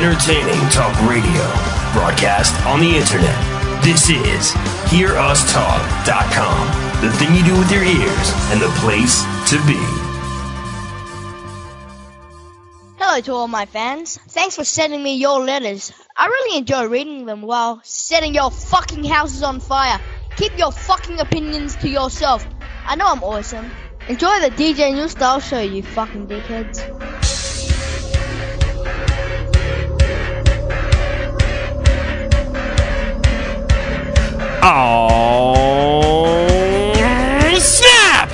Entertaining talk radio. Broadcast on the internet. This is HearUsTalk.com. The thing you do with your ears and the place to be. Hello to all my fans. Thanks for sending me your letters. I really enjoy reading them while setting your fucking houses on fire. Keep your fucking opinions to yourself. I know I'm awesome. Enjoy the DJ New Style show, you fucking dickheads. Oh, snap!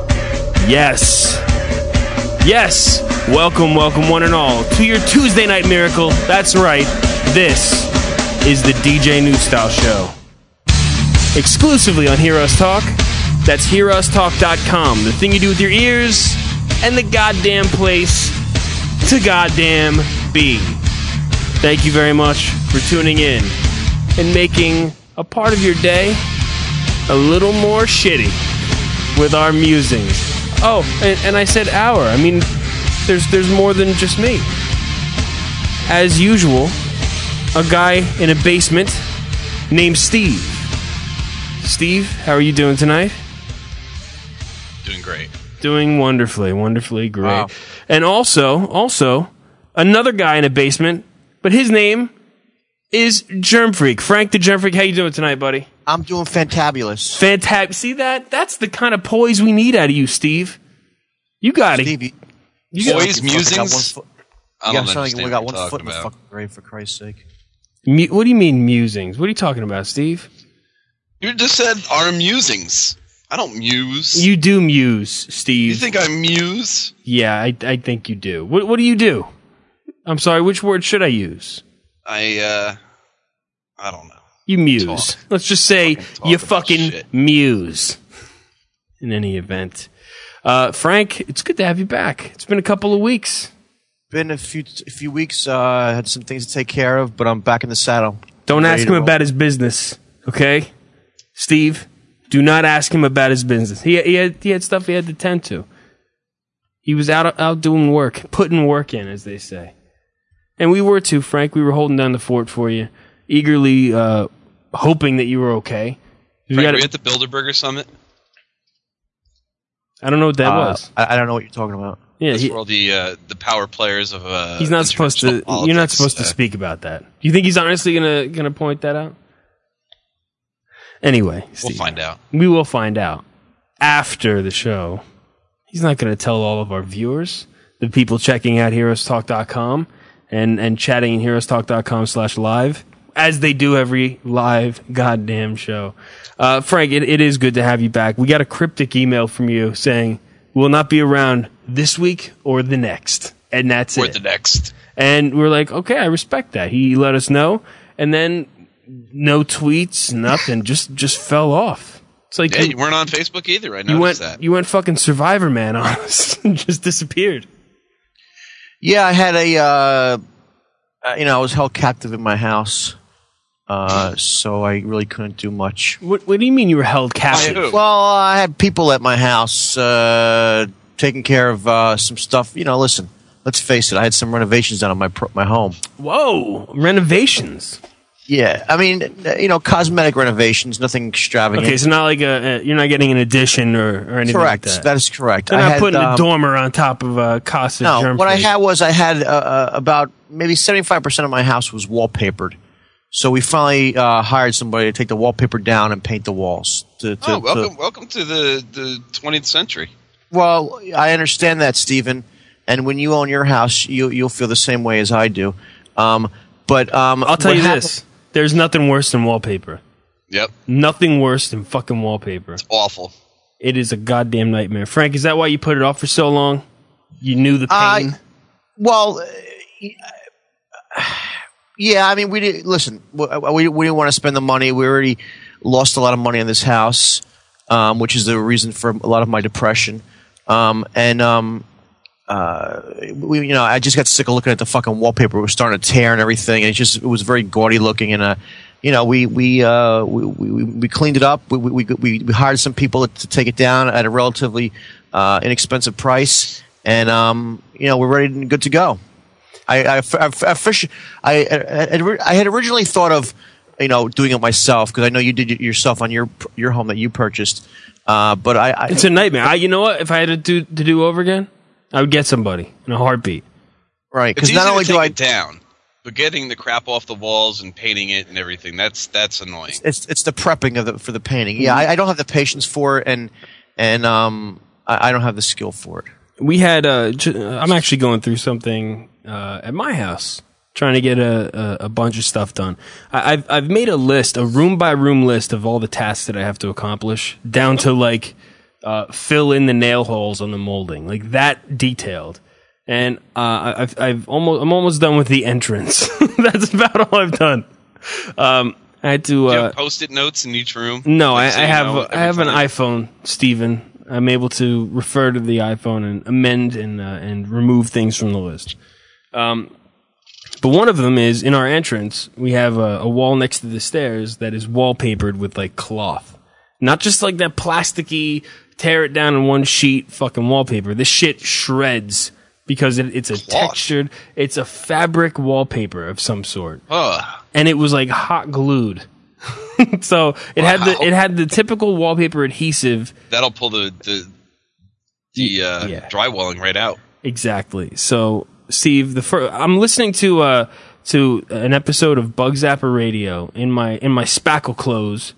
Yes. Yes. Welcome, one and all, to your Tuesday Night Miracle. That's right. This is the DJ New Style Show. Exclusively on Hear Us Talk. That's HearUsTalk.com. The thing you do with your ears and the goddamn place to goddamn be. Thank you very much for tuning in and making a part of your day a little more shitty with our musings. Oh, and I said our. I mean, there's more than just me. As usual, a guy in a basement named Steve. Steve, how are you doing tonight? Doing great. Doing wonderfully great. Wow. And also, another guy in a basement, but his name is Germ Freak. Frank the Germ Freak, how you doing tonight, buddy? I'm doing fantabulous. See that? That's the kind of poise we need out of you, Steve. You got it. Steve, Poise musings? I don't sound like we understand got what one you're foot in talking the about. fucking grave, for Christ's sake. What do you mean musings? What are you talking about, Steve? You just said our musings. I don't muse. You do muse, Steve. You think I muse? Yeah, I think you do. What do you do? I'm sorry, which word should I use? I don't know. You muse. Talk. Let's just say Talk you about fucking shit. muse. In any event. Frank, it's good to have you back. It's been a couple of weeks. Been a few weeks. Had some things to take care of, but I'm back in the saddle. Don't Ready ask to him roll. about his business, okay? Steve, do not ask him about his business. He had stuff he had to tend to. He was out doing work, putting work in, as they say. And we were too, Frank. We were holding down the fort for you, eagerly hoping that you were okay. Frank, were you at the Bilderberger Summit? I don't know what that was. I don't know what you're talking about. Yeah, That's where all the power players of he's not supposed to. international You're not politics, supposed to speak about that. Do you think he's honestly gonna point that out? Anyway, We'll Steve, find out. we will find out after the show. He's not going to tell all of our viewers, the people checking out HeroesTalk.com and chatting in HeroesTalk.com/live, as they do every live goddamn show. Frank, it is good to have you back. We got a cryptic email from you saying we'll not be around this week or the next, and that's Or it. the next. And we're like, okay, I respect that. He let us know, and then no tweets, nothing, just fell off. It's like Yeah, you weren't on Facebook either. I you noticed that. went fucking Survivor Man on us and just disappeared. Yeah, I had I was held captive in my house, so I really couldn't do much. What do you mean you were held captive? By who? Well, I had people at my house taking care of some stuff. Listen, let's face it. I had some renovations done on my home. Whoa, renovations. Yeah, I mean, cosmetic renovations, nothing extravagant. Okay, so not like you're not getting an addition or anything correct. like that. That is correct. They're I not had, putting a dormer on top of Casa No, Germ what I Freak. had was about maybe 75% of my house was wallpapered. So we finally hired somebody to take the wallpaper down and paint the walls. Welcome to the 20th century. Well, I understand that, Stephen. And when you own your house, you'll feel the same way as I do. I'll tell you this: there's nothing worse than wallpaper. Yep. Nothing worse than fucking wallpaper. Awful. It is a goddamn nightmare. Frank, is that why you put it off for so long? You knew the pain. Yeah, I mean, we didn't want to spend the money. We already lost a lot of money on this house, which is the reason for a lot of my depression. I just got sick of looking at the fucking wallpaper. It was starting to tear and everything, and it was very gaudy looking. And we cleaned it up. We hired some people to take it down at a relatively inexpensive price, and we're ready and good to go. I had originally thought of, doing it myself because I know you did it yourself on your home that you purchased. But it's a nightmare. You know what? If I had to do over again, I would get somebody in a heartbeat. Right, Because because not only do I it down, but getting the crap off the walls and painting it and everything, that's annoying. It's the prepping for the painting. Yeah, I don't have the patience for it, and I don't have the skill for it. We had I'm actually going through something at my house, trying to get a bunch of stuff done. I've made a list, a room by room list of all the tasks that I have to accomplish, down to like fill in the nail holes on the molding, like that detailed. And I'm almost done with the entrance. That's about all I've done. I had to. Do you have Post-it notes in each room? No, I have an iPhone, Steven. I'm able to refer to the iPhone and amend and remove things from the list. But one of them is in our entrance. We have a wall next to the stairs that is wallpapered with like cloth, not just like that plasticky tear it down in one sheet fucking wallpaper. This shit shreds because it's a textured, it's a fabric wallpaper of some sort, and it was like hot glued. So it had the typical wallpaper adhesive. That'll pull the drywalling right out. Exactly. So Steve, I'm listening to an episode of Bug Zapper Radio in my spackle clothes,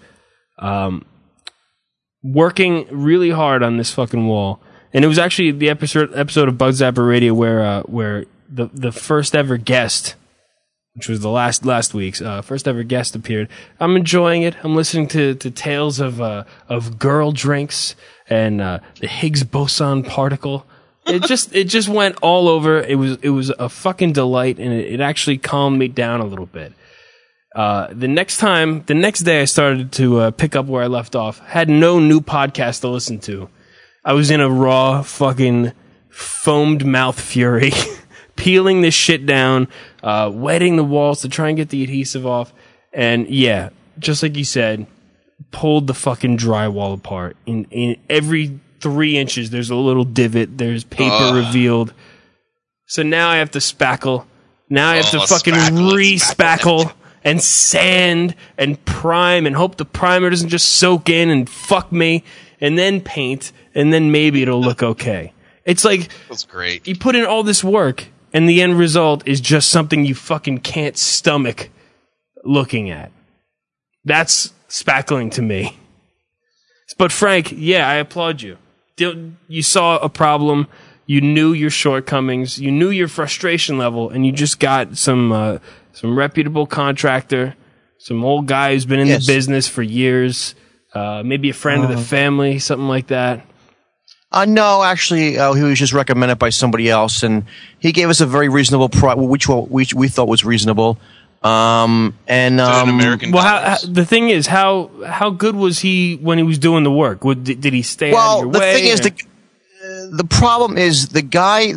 working really hard on this fucking wall. And it was actually the episode of Bug Zapper Radio where the first ever guest, which was the last week's first ever guest, appeared. I'm enjoying it. I'm listening to tales of girl drinks and the Higgs boson particle. It just went all over. It was a fucking delight, and it actually calmed me down a little bit. The next day I started to pick up where I left off. Had no new podcast to listen to. I was in a raw fucking foamed mouth fury, peeling this shit down, wetting the walls to try and get the adhesive off. And yeah, just like you said, pulled the fucking drywall apart. In every 3 inches, there's a little divot. There's paper revealed. So now I have to spackle. Now I have to fucking re-spackle and sand and prime and hope the primer doesn't just soak in and fuck me, and then paint, and then maybe it'll look okay. It's like, that's great. You put in all this work, and the end result is just something you fucking can't stomach looking at. That's spackling to me. But Frank, yeah, I applaud you. You saw a problem, you knew your shortcomings, you knew your frustration level, and you just got some reputable contractor, some old guy who's been in the business for years, maybe a friend of the family, something like that. No, actually, he was just recommended by somebody else, and he gave us a very reasonable price, which we thought was reasonable. American the thing is, how good was he when he was doing the work? Did he stay out of your way? Well, the thing is, the problem is the guy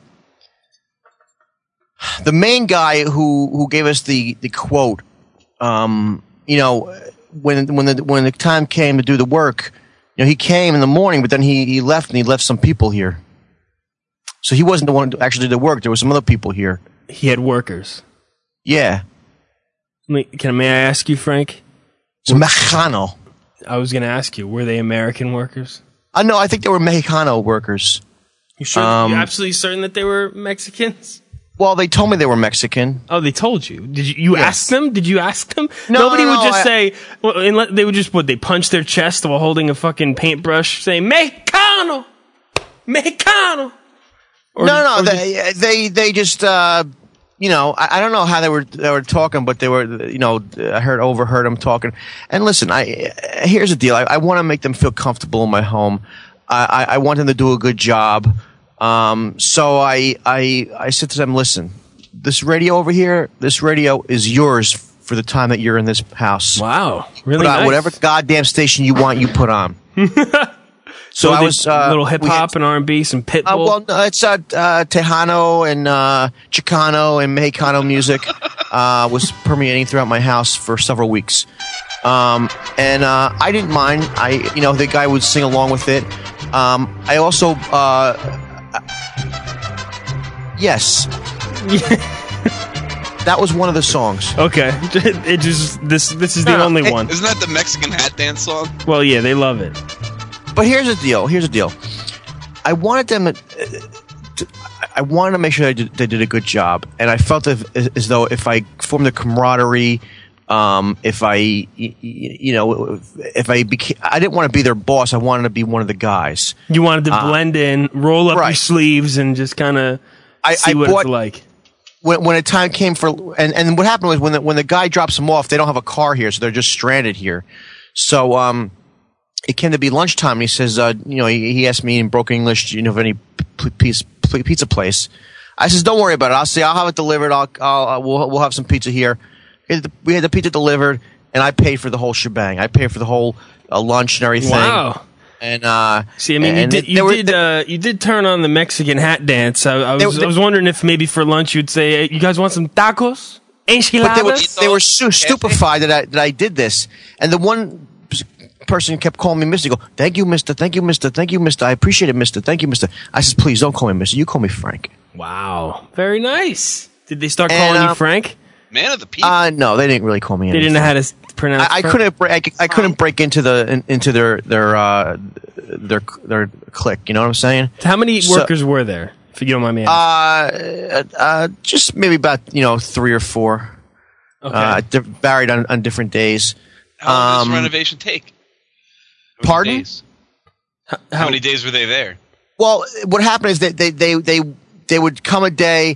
the main guy who gave us the quote. When the time came to do the work, he came in the morning, but then he left, and he left some people here. So he wasn't the one to actually do the work. There were some other people here. He had workers. Yeah. May I ask you, Frank? It's Mexicano. I was going to ask you, were they American workers? No, I think they were Mexicano workers. You sure? You're absolutely certain that they were Mexicans? Well, they told me they were Mexican. Oh, they told you? Did you ask them? Did you ask them? No, Nobody would just say. Well, they would just they punch their chest while holding a fucking paintbrush, saying "Mexicano, Mexicano." They just. I don't know how they were talking, but they were, I overheard them talking. And listen, here's the deal. I want to make them feel comfortable in my home. I want them to do a good job. So I said to them, listen, this radio over here, this radio is yours for the time that you're in this house. Wow. Really nice. Whatever goddamn station you want, you put on. So I was a little hip hop and R&B, some Pitbull. Well, no, it's Tejano and Chicano and Mexicano music was permeating throughout my house for several weeks, and I didn't mind. The guy would sing along with it. I also, yes, That was one of the songs. Okay. It just this is the only one. Isn't that the Mexican hat dance song? Well, yeah, they love it. But here's the deal. I wanted them. I wanted to make sure they did a good job, and I felt as though if I formed a camaraderie, if I became, I didn't want to be their boss. I wanted to be one of the guys. You wanted to blend in, roll up your sleeves, and just kind of see what it's like. When a time came for, and what happened was when the guy drops them off, they don't have a car here, so they're just stranded here. So it came to be lunchtime, and he says, he asked me in broken English, of any pizza place. I says, don't worry about it. I'll have it delivered. We'll have some pizza here. We had the pizza delivered, and I paid for the whole shebang. I paid for the whole lunch and everything. Wow. And see, I mean, you did turn on the Mexican hat dance. I was wondering if maybe for lunch you'd say, hey, "You guys want some tacos, enchiladas?" But they were so stupefied that I did this, and the one person kept calling me Mister. Go, thank you, Mister. Thank you, Mister. Thank you, Mister. I appreciate it, Mister. Thank you, Mister. I said, please don't call me Mister. You call me Frank. Wow, very nice. Did they start calling you Frank? Man of the people. No, they didn't really call me. They didn't know how to pronounce. I couldn't break into their clique. You know what I'm saying? How many workers were there? If you don't mind me asking. Just maybe about 3 or 4. Okay. Varied on different days. How long does this renovation take? Pardon? Days? How many days were they there? Well, what happened is that they would come a day.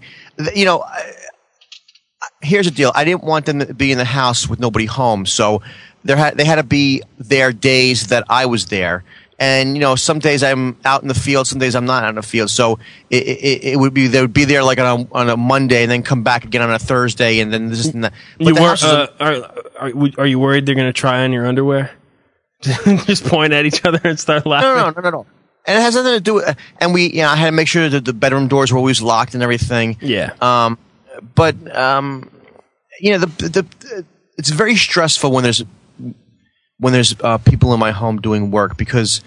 Here's the deal. I didn't want them to be in the house with nobody home, so they had to be there days that I was there. And some days I'm out in the field, some days I'm not out in the field. So it would be they would be there like on a Monday, and then come back again on a Thursday, and then this and that. Are you worried they're going to try on your underwear? Just point at each other and start laughing? No. And it has nothing to do with. And I had to make sure that the bedroom doors were always locked and everything. Yeah. But it's very stressful when there's people in my home doing work because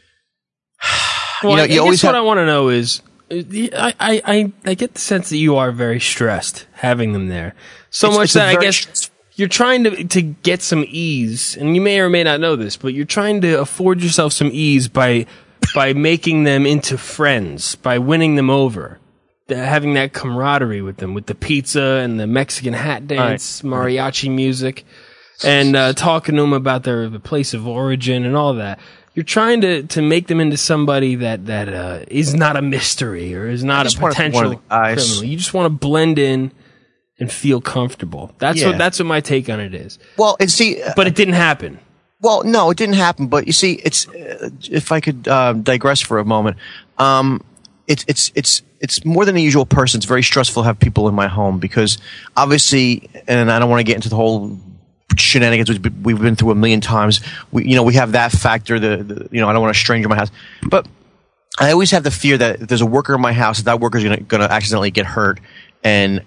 I guess what I want to know is I get the sense that you are very stressed having them there so much that I guess you're trying to get some ease, and you may or may not know this, but you're trying to afford yourself some ease by making them into friends, by winning them over. Having that camaraderie with them, with the pizza and the Mexican hat dance, mariachi music, and talking to them about their place of origin and all that. You're trying to make them into somebody that is not a mystery or is not a potential criminal. You just want to blend in and feel comfortable. That's what my take on it is. Well, and see, but it didn't happen. Well, no, it didn't happen. But you see, it's if I could digress for a moment. It's more than a usual person. It's very stressful to have people in my home because obviously, and I don't want to get into the whole shenanigans which we've been through a million times. We have that factor. I don't want a stranger in my house, but I always have the fear that if there's a worker in my house, that worker is going to accidentally get hurt and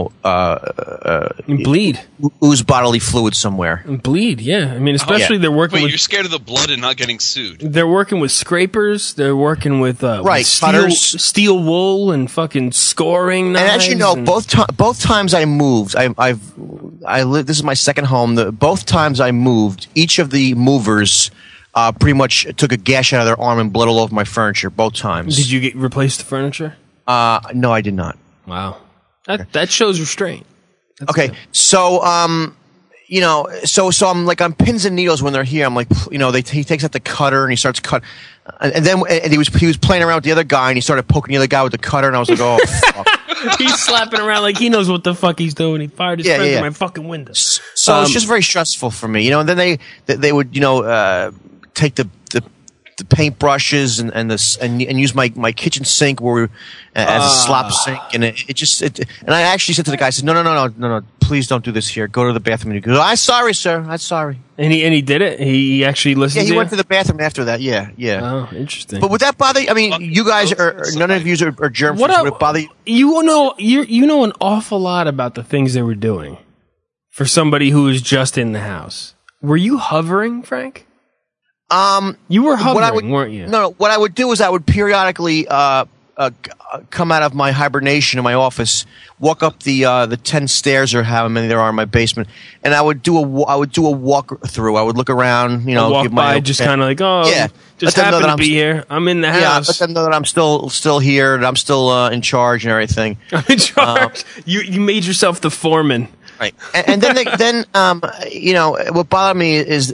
bleed, ooze bodily fluid somewhere, and bleed. Yeah, I mean, especially they're working. Wait, with, you're scared of the blood and not getting sued. They're working with scrapers. They're working with steel wool and fucking scoring knives. And as you know, both times I moved, I lived. This is my second home. Both times I moved, each of the movers pretty much took a gash out of their arm and bled all over my furniture. Both times. Did you replace the furniture? No, I did not. Wow. That shows restraint. That's okay, good. so so I'm like on pins and needles when they're here. I'm like, he takes out the cutter and he starts cut, and then he was playing around with the other guy and he started poking the other guy with the cutter and I was like, oh, fuck. He's slapping around like he knows what the fuck he's doing. He fired his friend through my fucking window. So it's just very stressful for me, And then they would take the paintbrushes and use my kitchen sink as a slop sink, and and I actually said to the guy, I said, no, please don't do this here. Go to the bathroom. And he goes, I'm sorry, sir. I'm sorry. And he did it. He actually listened. Yeah, he went to the bathroom after that. Yeah. Oh, interesting. But would that bother you? I mean, you guys are none of you are germ free. Would it bother you? You know an awful lot about the things they were doing for somebody who was just in the house. Were you hovering, Frank? You were hovering, weren't you? No. What I would do is I would periodically come out of my hibernation in my office, walk up the 10 stairs or how many there are in my basement, and I would do a walk through. I would look around, walk give by, my just kind of like, just happen to be here. I'm in the house. Let them know that I'm still here, and I'm still in charge and everything. I'm in charge. You made yourself the foreman. Right, and then what bothered me is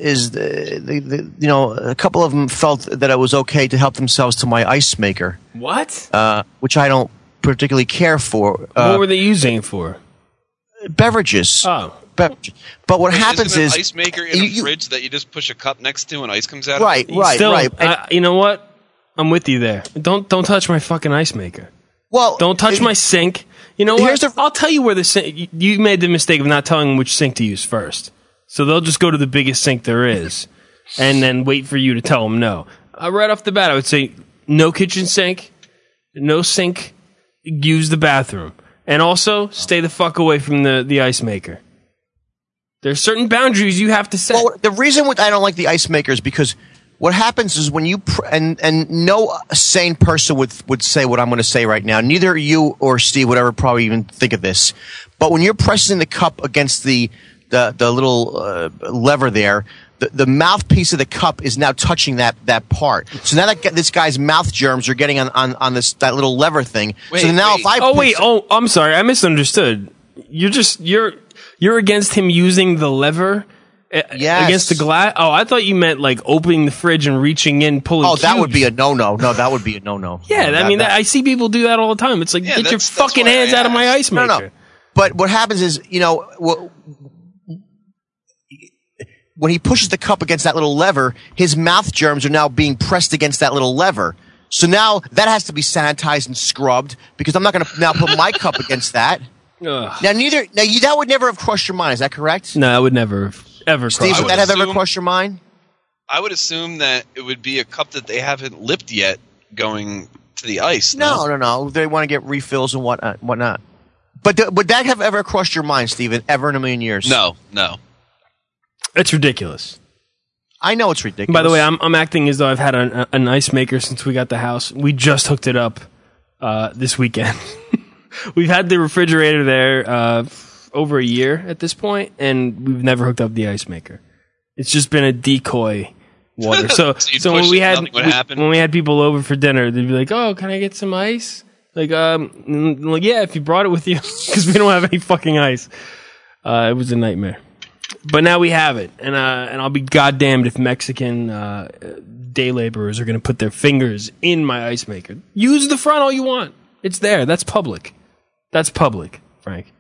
a couple of them felt that it was okay to help themselves to my ice maker. What? Which I don't particularly care for. What were they using it for? Beverages. Oh. Beverages. But what happens is an ice maker in a fridge that you just push a cup next to and ice comes out. Right. You know what? I'm with you there. Don't touch my fucking ice maker. Well, don't touch my sink. You know what? I'll tell you where the sink. You made the mistake of not telling them which sink to use first. So they'll just go to the biggest sink there is, and then wait for you to tell them no. Right off the bat, I would say no kitchen sink, no sink. Use the bathroom, and also stay the fuck away from the ice maker. There's certain boundaries you have to set. Well, the reason I don't like the ice maker is because what happens is when you and no sane person would say what I'm going to say right now. Neither you or Steve would ever probably even think of this. But when you're pressing the cup against the little lever there, the mouthpiece of the cup is now touching that part. So now that this guy's mouth germs are getting on that little lever thing. I'm sorry, I misunderstood. You're against him using the lever. Yes. Against the glass? Oh, I thought you meant like opening the fridge and reaching in, pulling cubes. That would be a no-no. No, that would be a no-no. Yeah, I see people do that all the time. It's like, get your fucking hands out of my ice maker. No. But what happens is, when he pushes the cup against that little lever, his mouth germs are now being pressed against that little lever. So now that has to be sanitized and scrubbed because I'm not going to now put my cup against that. Ugh. That would never have crossed your mind. Is that correct? No, I would never ever. Steve, would that have ever crossed your mind? I would assume that it would be a cup that they haven't lipped yet, going to the ice. No. They want to get refills and whatnot. But would that have ever crossed your mind, Steven? Ever in a million years? No. It's ridiculous. I know it's ridiculous. By the way, I'm acting as though I've had an ice maker since we got the house. We just hooked it up this weekend. We've had the refrigerator there over a year at this point, and we've never hooked up the ice maker. It's just been a decoy water. So when we had people over for dinner, they'd be like, "Oh, can I get some ice?" Like, yeah, if you brought it with you, because we don't have any fucking ice. It was a nightmare. But now we have it, and I'll be goddamned if Mexican day laborers are going to put their fingers in my ice maker. Use the front all you want. It's there. That's public. That's public, Frank.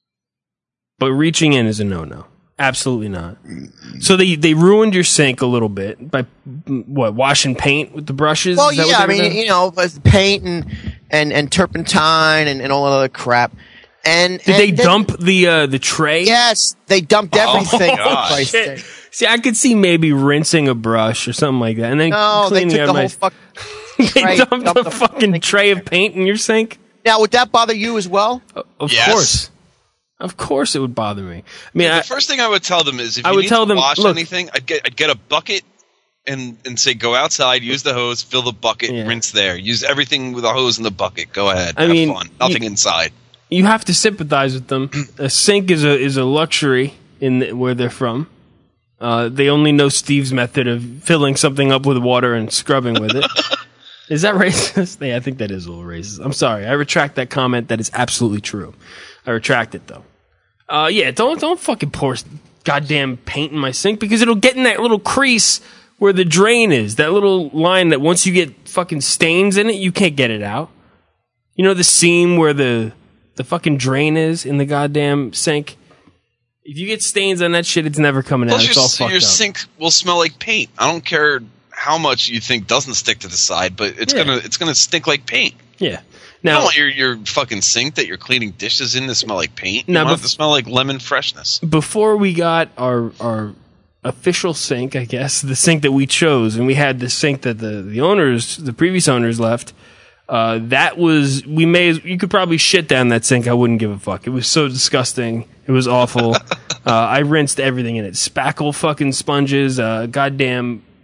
But reaching in is a no-no. Absolutely not. So they ruined your sink a little bit by washing paint with the brushes? Well, yeah, with paint and turpentine and all that other crap. Did they dump the tray? Yes, they dumped everything. Oh, shit. See, I could see maybe rinsing a brush or something like that, and then cleaning they took the whole fucking They dumped the fucking tray of paint in your sink. Now, would that bother you as well? Of course. Of course, it would bother me. I mean, the first thing I would tell them is if you need to wash anything, I'd get a bucket and say go outside, use the hose, fill the bucket, rinse there. Use everything with a hose in the bucket. Go ahead. Have fun. Nothing inside. You have to sympathize with them. A sink is a luxury in where they're from. They only know Steve's method of filling something up with water and scrubbing with it. Is that racist? Yeah, I think that is a little racist. I'm sorry. I retract that comment. That is absolutely true. I retract it, though. Yeah, don't fucking pour goddamn paint in my sink because it'll get in that little crease where the drain is. That little line that once you get fucking stains in it, you can't get it out. You know the seam where the fucking drain is in the goddamn sink? If you get stains on that shit, it's never coming out. It's all fucked up. Your sink will smell like paint. I don't care how much you think doesn't stick to the side, but it's gonna stink like paint. Yeah. Now, you don't want your fucking sink that you're cleaning dishes in to smell like paint. You want it to smell like lemon freshness. Before we got our official sink, I guess, the sink that we chose, and we had the sink that the previous owners left. That was you could probably shit down that sink. I wouldn't give a fuck. It was so disgusting. It was awful. I rinsed everything in it. Spackle fucking sponges, goddamn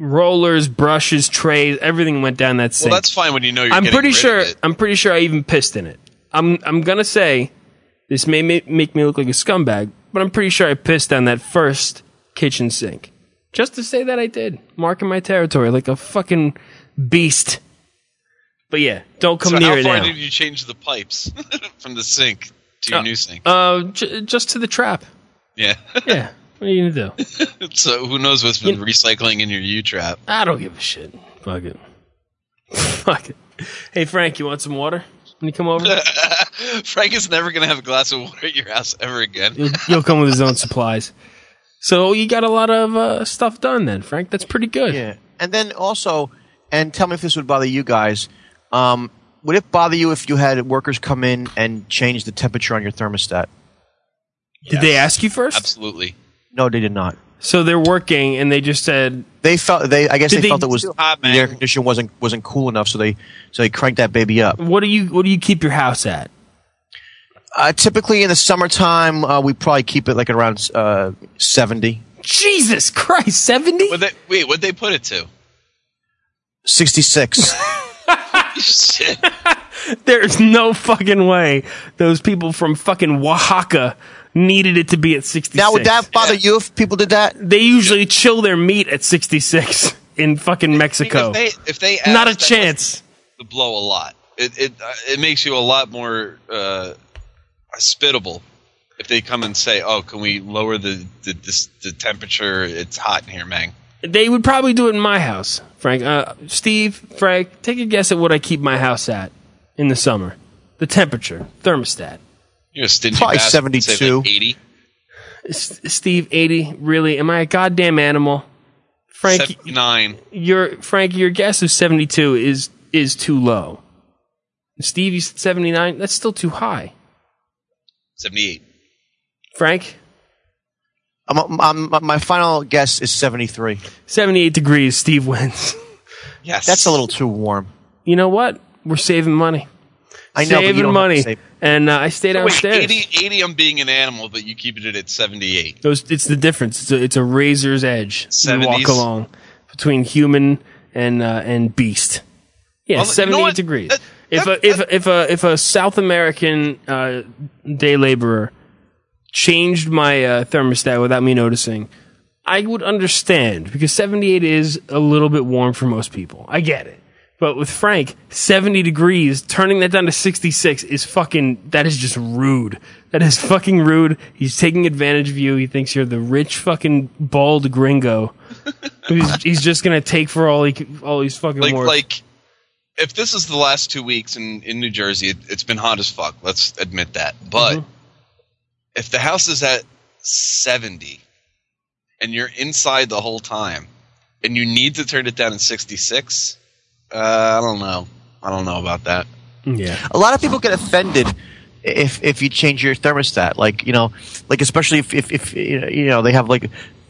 rollers, brushes, trays, everything went down that sink. Well, that's fine when you know you're I'm getting pretty rid sure. of it. I'm pretty sure I even pissed in it. I'm gonna say this may make me look like a scumbag, but I'm pretty sure I pissed on that first kitchen sink. Just to say that I did. Marking my territory like a fucking beast. But yeah, don't come near it now. How far did you change the pipes from the sink to your new sink? Just to the trap. Yeah. Yeah. What are you gonna do? So who knows what's been recycling in your U-trap? I don't give a shit. Fuck it. Fuck it. Hey, Frank, you want some water when you come over? Frank is never going to have a glass of water at your house ever again. He'll come with his own supplies. So you got a lot of stuff done then, Frank. That's pretty good. Yeah. And then also, and tell me if this would bother you guys, would it bother you if you had workers come in and change the temperature on your thermostat? Did they ask you first? Absolutely. No, they did not. So they're working, and they just said I guess they felt it was the air conditioner wasn't cool enough, so they cranked that baby up. What do you keep your house at? Typically in the summertime, we probably keep it like around 70. Jesus Christ, 70? What'd they put it to? 66. Shit. There's no fucking way those people from fucking Oaxaca needed it to be at 66. Now, would that bother you if people did that? They usually chill their meat at 66 in fucking Mexico. If they ask, not a chance. To blow a lot. It makes you a lot more hospitable if they come and say, "Oh, can we lower the temperature? It's hot in here, man." They would probably do it in my house, Frank. Steve, Frank, take a guess at what I keep my house at in the summer. The temperature, thermostat. You're a stingy probably bastard. 72. Say like 80. Steve, 80? Really? Am I a goddamn animal? Frank, 79. Your guess of 72 is too low. Steve, you said 79? That's still too high. 78. Frank? My final guess is 73. 78 degrees, Steve wins. Yes. That's a little too warm. You know what? We're saving money. I know, saving but you don't money. have to save. And I stay downstairs. Wait, 80 I'm being an animal, but you keep it at 78. It's the difference. It's a razor's edge. 70s. You walk along between human and beast. Yeah, well, 78 degrees. If a South American day laborer changed my thermostat without me noticing, I would understand, because 78 is a little bit warm for most people. I get it. But with Frank, 70 degrees, turning that down to 66 that is just rude. That is fucking rude. He's taking advantage of you. He thinks you're the rich fucking bald gringo. he's just gonna take for all he's fucking worth. Like, if this is the last 2 weeks in New Jersey, it's been hot as fuck. Let's admit that. But if the house is at 70 and you're inside the whole time and you need to turn it down to 66, I don't know. I don't know about that. Yeah. A lot of people get offended if you change your thermostat. Like especially if they have like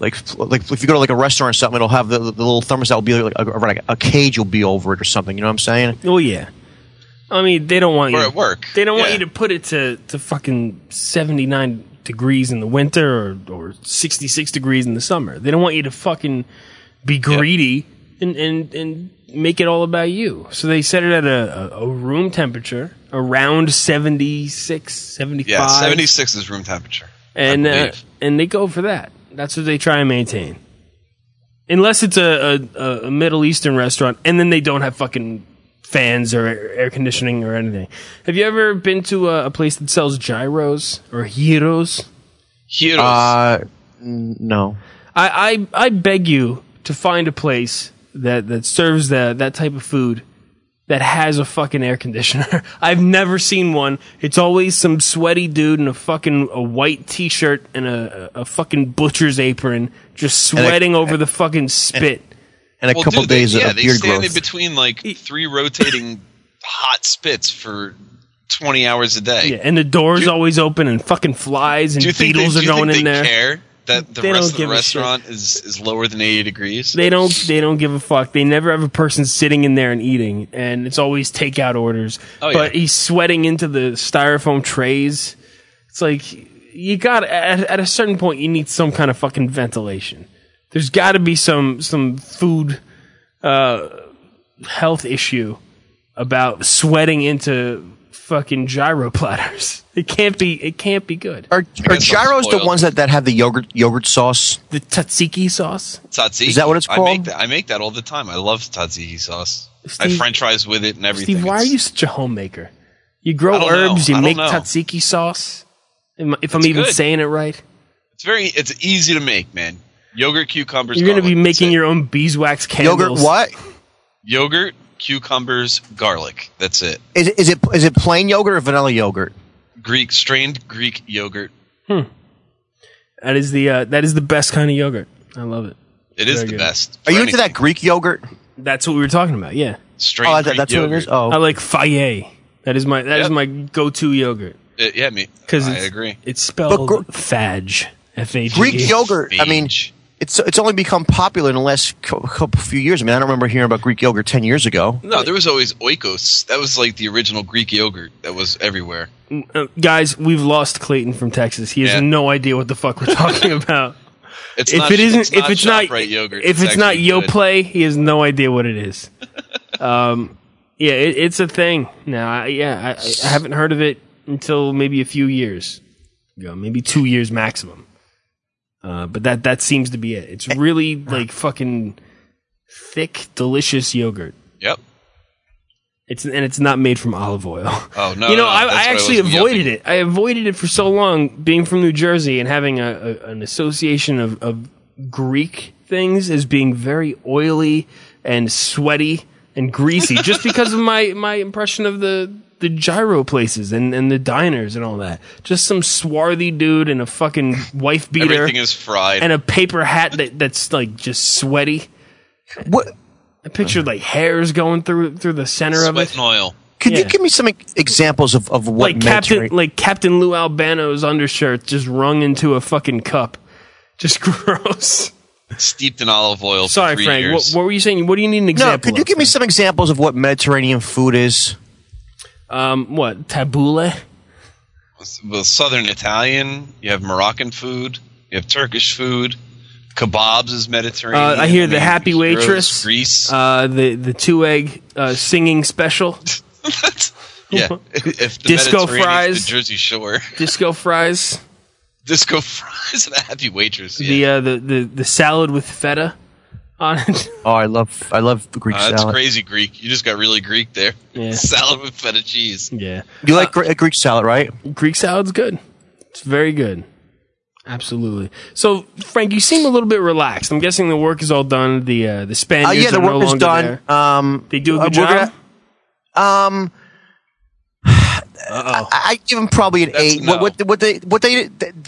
if you go to like a restaurant or something, it'll have the little thermostat will be like a cage will be over it or something. You know what I'm saying? Oh yeah. I mean, they don't want you. Or at work. They don't want you to put it to fucking 79 degrees in the winter or 66 degrees in the summer. They don't want you to fucking be greedy and make it all about you. So they set it at a room temperature around 76, 75. Yeah, 76 is room temperature. And they go for that. That's what they try and maintain. Unless it's a Middle Eastern restaurant, and then they don't have fucking fans or air conditioning or anything. Have you ever been to a place that sells gyros or gyros? Gyros. No. I beg you to find a place that serves that type of food that has a fucking air conditioner. I've never seen one. It's always some sweaty dude in a white t-shirt and a fucking butcher's apron just sweating over the fucking spit. And a couple days of beard growth. Yeah, they stand in between like 3 rotating hot spits for 20 hours a day. Yeah, and the door's always open and fucking flies and beetles are going in there. Care that the rest of the restaurant is lower than 80 degrees? They don't give a fuck. They never have a person sitting in there and eating, and it's always takeout orders. Oh, yeah. But he's sweating into the styrofoam trays. It's like, you got at a certain point you need some kind of fucking ventilation. There's got to be some food health issue about sweating into fucking gyro platters. It can't be good. Are gyros the ones that have the yogurt sauce? The tzatziki sauce? Tzatziki? Is that what it's called? I make that all the time. I love tzatziki sauce. Steve, I French fries with it and everything. Steve, why are you such a homemaker? You grow herbs, you make tzatziki sauce? If I'm even saying it right? It's easy to make, man. Yogurt, cucumbers, You're going to be making your own beeswax candles. Yogurt what? Yogurt, cucumbers, garlic. That's it. Is it plain yogurt or vanilla yogurt? Strained Greek yogurt. That is the best kind of yogurt. I love it. It is the best. Are you into that Greek yogurt? That's what we were talking about. Yeah. Strained Greek that's yogurt. what it is. Oh, I like Fage. That is my go-to yogurt. Me. Because I agree. It's spelled Fage. F-A-G-E. Greek yogurt. I mean, it's only become popular in the last few years. I mean, I don't remember hearing about Greek yogurt 10 years ago. No, there was always Oikos. That was like the original Greek yogurt that was everywhere. Guys, we've lost Clayton from Texas. He has no idea what the fuck we're talking about. If it's not Yoplait, he has no idea what it is. It's a thing now. I haven't heard of it until maybe a few years ago, maybe 2 years maximum. But that seems to be it. It's really like fucking thick, delicious yogurt. Yep. It's not made from olive oil. Oh no! I actually avoided it. I avoided it for so long, being from New Jersey and having an association of Greek things as being very oily and sweaty and greasy, just because of my impression of the gyro places and the diners and all that. Just some swarthy dude and a fucking wife beater. Everything is fried. And a paper hat that's like just sweaty. What? I pictured like hairs going through the center of it. Sweat and oil. Could you give me some examples of what Captain Lou Albano's undershirt just wrung into a fucking cup? Just gross. Steeped in olive oil. Sorry, for 3 Frank. years. What were you saying? What do you need an example? No, could you give me some examples of what Mediterranean food is? What? Tabbouleh? With Southern Italian, you have Moroccan food, you have Turkish food, kebabs is Mediterranean. I hear the Happy Waitress, Greece, the 2-egg singing special. Yeah, if the disco fries, the Jersey Shore, disco fries and a Happy Waitress. Yeah. The salad with feta on it. Oh, I love Greek salad. That's crazy Greek. You just got really Greek there. Yeah. Salad with feta cheese. Yeah. You like Greek salad, right? Greek salad's good. It's very good. Absolutely. So, Frank, you seem a little bit relaxed. I'm guessing the work is all done. The Spaniards the are no work is longer done. there. They do a good job? I give them probably an 8. No. What they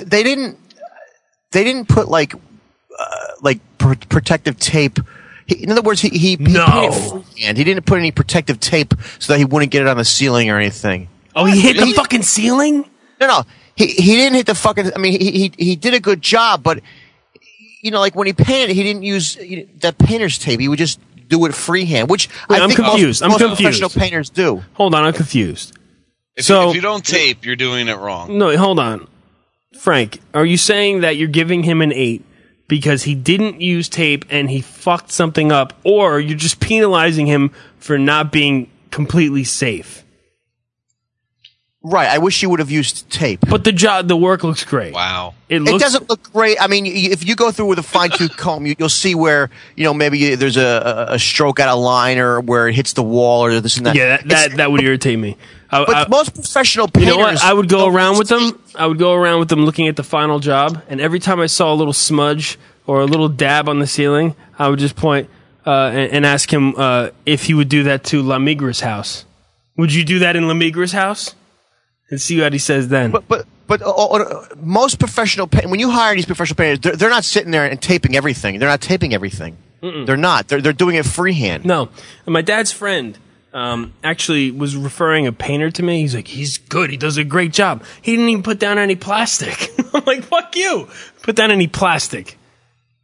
didn't put like protective tape. In other words, he painted freehand. He didn't put any protective tape so that he wouldn't get it on the ceiling or anything. Oh, he hit the fucking ceiling? No. He didn't hit the fucking. I mean, he did a good job, but like when he painted, he didn't use that painter's tape. He would just do it freehand, which I think most professional painters do. Hold on, I'm confused. If you don't tape, you're doing it wrong. No, hold on. Frank, are you saying that you're giving him an 8 because he didn't use tape and he fucked something up, or you're just penalizing him for not being completely safe? Right. I wish you would have used tape. But the work looks great. Wow. It doesn't look great. I mean, if you go through with a fine-tooth comb, you'll see where, maybe there's a stroke out of line or where it hits the wall or this and that. Yeah, that would irritate me. But most professional painters... You know what? I would go around with them. I would go around with them looking at the final job, and every time I saw a little smudge or a little dab on the ceiling, I would just point and ask him if he would do that to La Migra's house. Would you do that in La Migra's house? And see what he says then. But most professional when you hire these professional painters, they're not sitting there and taping everything. They're not taping everything. Mm-mm. They're not. They're doing it freehand. No. And my dad's friend actually was referring a painter to me. He's like, he's good. He does a great job. He didn't even put down any plastic. I'm like, fuck you. Put down any plastic.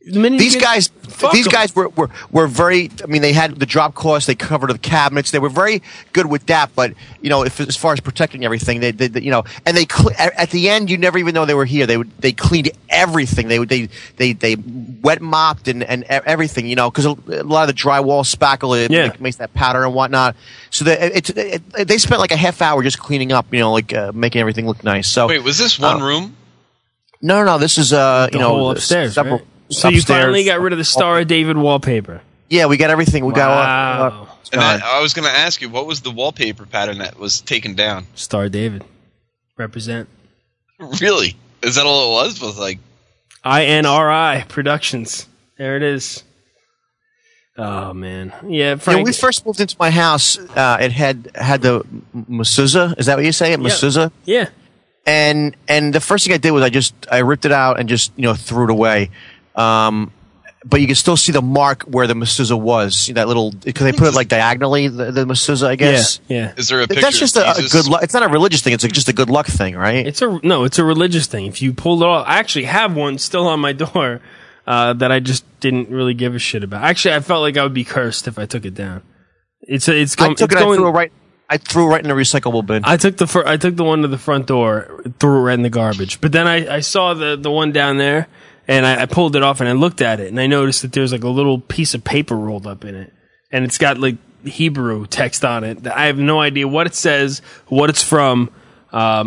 These guys were very. I mean, they had the drop cloths. They covered the cabinets. They were very good with that. But as far as protecting everything, they at the end, you never even know they were here. They cleaned everything. They wet mopped and everything. Because a lot of the drywall spackle makes that powder and whatnot. So they spent like a half hour just cleaning up. Making everything look nice. So wait, was this one room? No. This is the whole upstairs. Several, right? So you finally got rid of the Star of David wallpaper. Yeah, we got everything. We got all. And I was going to ask you, what was the wallpaper pattern that was taken down? Star of David. Represent. Really? Is that all it was? Was like INRI Productions. There it is. Oh man, yeah. Frank, when we first moved into my house, it had the mezuzah. Is that what you say? Mezuzah. Yeah. And the first thing I did was I ripped it out and just threw it away. But you can still see the mark where the mezuzah was. That little, because they put it like diagonally, the mezuzah, I guess. Yeah. Is there a picture? That's just a good luck. It's not a religious thing. It's just a good luck thing, right? It's a religious thing. If you pulled it off, I actually have one still on my door that I just didn't really give a shit about. Actually, I felt like I would be cursed if I took it down. I threw it right in the recyclable bin. I took the one to the front door, threw it right in the garbage. But then I saw the one down there. And I pulled it off and I looked at it and I noticed that there's like a little piece of paper rolled up in it. And it's got like Hebrew text on it. I have no idea what it says, what it's from. I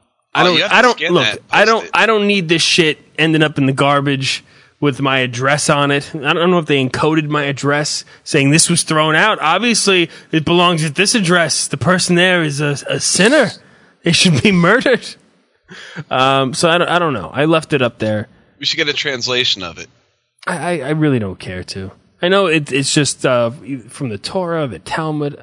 don't need this shit ending up in the garbage with my address on it. I don't know if they encoded my address saying this was thrown out. Obviously, it belongs at this address. The person there is a sinner. They should be murdered. So I don't know. I left it up there. We should get a translation of it. I really don't care to. I know it's just from the Torah, the Talmud.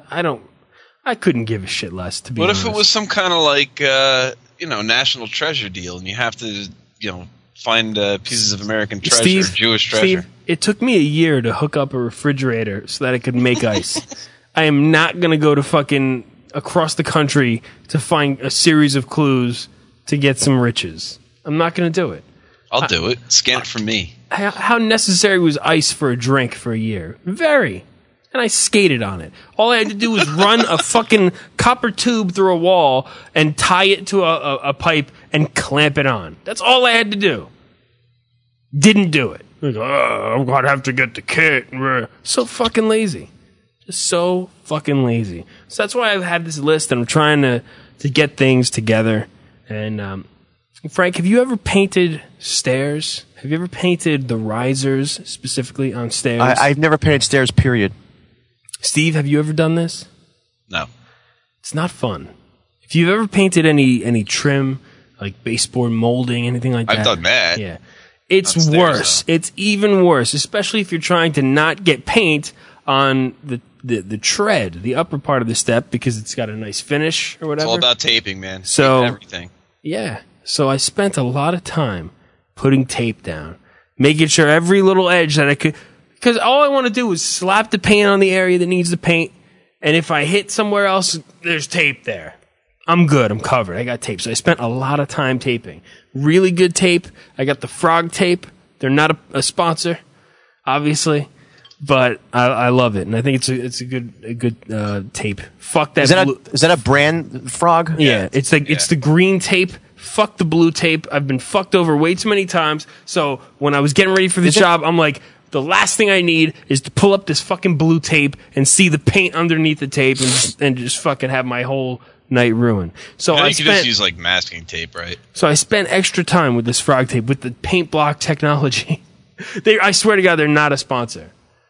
I couldn't give a shit less, to be honest. What if it was some kind of like national treasure deal, and you have to find pieces of American treasure, Jewish treasure? Steve, it took me a year to hook up a refrigerator so that I could make ice. I am not gonna go to fucking across the country to find a series of clues to get some riches. I'm not gonna do it. I'll do it. Scan it for me. How necessary was ice for a drink for a year? Very. And I skated on it. All I had to do was run a fucking copper tube through a wall and tie it to a pipe and clamp it on. That's all I had to do. Didn't do it. Like, I'm going to have to get the kit. So fucking lazy. Just so fucking lazy. So that's why I've had this list and I'm trying to get things together. And, Frank, have you ever painted stairs? Have you ever painted the risers specifically on stairs? I've never painted stairs, period. Steve, have you ever done this? No. It's not fun. If you've ever painted any trim, like baseboard molding, anything like that. I've done that. Yeah. It's worse. Though. It's even worse, especially if you're trying to not get paint on the tread, the upper part of the step, because it's got a nice finish or whatever. It's all about taping, man. So, taping everything. Yeah. So I spent a lot of time putting tape down, making sure every little edge that I could, because all I want to do is slap the paint on the area that needs the paint, and if I hit somewhere else, there's tape there. I'm good. I'm covered. I got tape. So I spent a lot of time taping. Really good tape. I got the Frog tape. They're not a sponsor, obviously, but I love it, and I think it's a good tape. Fuck that. Is that a brand, Frog? Yeah, it's the green tape. Fuck the blue tape. I've been fucked over way too many times. So when I was getting ready for the job, I'm like, the last thing I need is to pull up this fucking blue tape and see the paint underneath the tape and just fucking have my whole night ruined. So you can just use like masking tape, right? So I spent extra time with this Frog tape with the paint block technology. I swear to God, they're not a sponsor.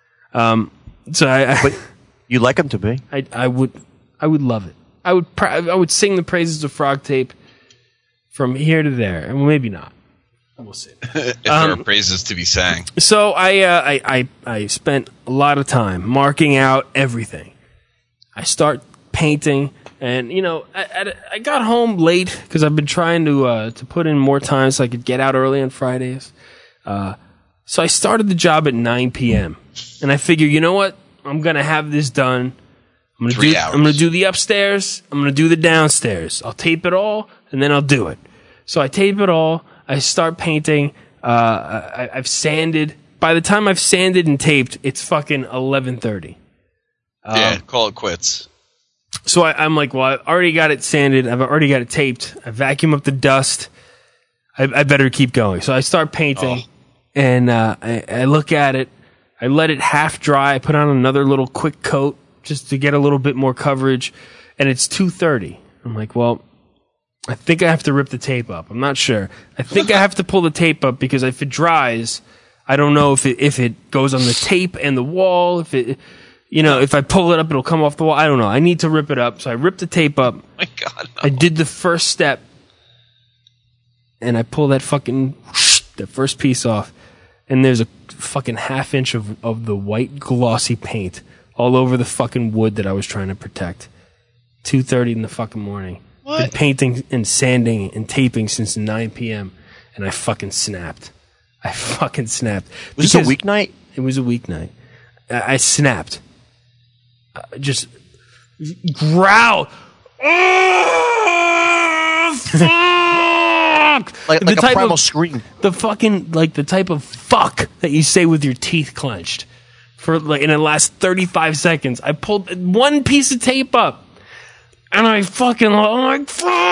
But you'd like them to be. I would love it. I would sing the praises of Frog tape from here to there, and maybe not. We'll see. If there are praises to be sang. So I spent a lot of time marking out everything. I start painting, and I got home late because I've been trying to put in more time so I could get out early on Fridays. So I started the job at 9 p.m. and I figure, you know what? I'm gonna have this done. I'm gonna do the upstairs. I'm gonna do the downstairs. I'll tape it all, and then I'll do it. So I tape it all. I start painting. I've sanded by the time I've sanded and taped, it's fucking 11:30. Yeah, call it quits. So I'm like, well, I've already got it sanded. I've already got it taped. I vacuum up the dust. I better keep going. So I start painting, and I look at it. I let it half dry. I put on another little quick coat just to get a little bit more coverage, and it's 2:30. I'm like, well, I think I have to rip the tape up. I'm not sure. I think I have to pull the tape up because if it dries, I don't know if it goes on the tape and the wall. If I pull it up, it'll come off the wall. I don't know. I need to rip it up. So I ripped the tape up. Oh my God, no. I did the first step, and I pull that first piece off, and there's a fucking half inch of the white glossy paint all over the fucking wood that I was trying to protect. 2:30 in the fucking morning. What? Been painting and sanding and taping since 9 p.m. and I fucking snapped. Was this a weeknight? It was a weeknight. I snapped. Just growl. Oh, fuck! like a primal scream. The fucking, like the type of fuck that you say with your teeth clenched. For like in the last 35 seconds, I pulled one piece of tape up. And I'm like,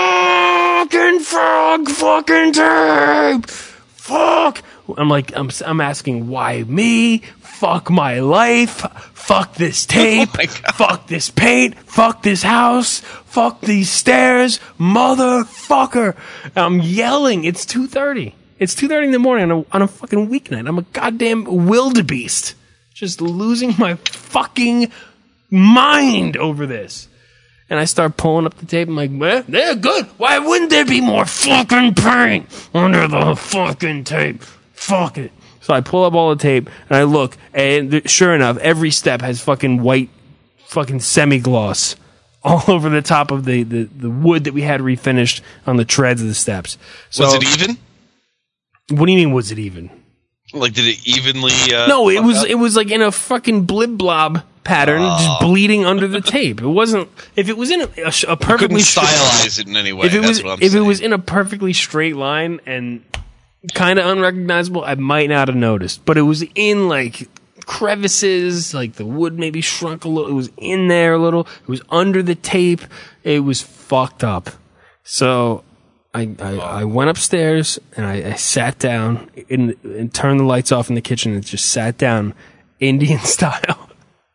fucking tape! Fuck! I'm asking, why me? Fuck my life. Fuck this tape. Oh my God. Fuck this paint. Fuck this house. Fuck these stairs. Motherfucker. And I'm yelling. It's 2:30. It's 2:30 in the morning on a fucking weeknight. I'm a goddamn wildebeest. Just losing my fucking mind over this. And I start pulling up the tape. I'm like, well, they're good. Why wouldn't there be more fucking paint under the fucking tape? Fuck it. So I pull up all the tape, and I look, and sure enough, every step has fucking white fucking semi-gloss all over the top of the wood that we had refinished on the treads of the steps. So, was it even? What do you mean, was it even? Like, did it evenly... no, it was like in a fucking blib-blob pattern, just bleeding under the tape. It wasn't... If it was in a perfectly... couldn't stylize it in any way, that's what I'm saying. If it was in a perfectly straight line and kind of unrecognizable, I might not have noticed. But it was in, like, crevices, like the wood maybe shrunk a little. It was in there a little. It was under the tape. It was fucked up. So... I went upstairs and I sat down and turned the lights off in the kitchen and just sat down Indian style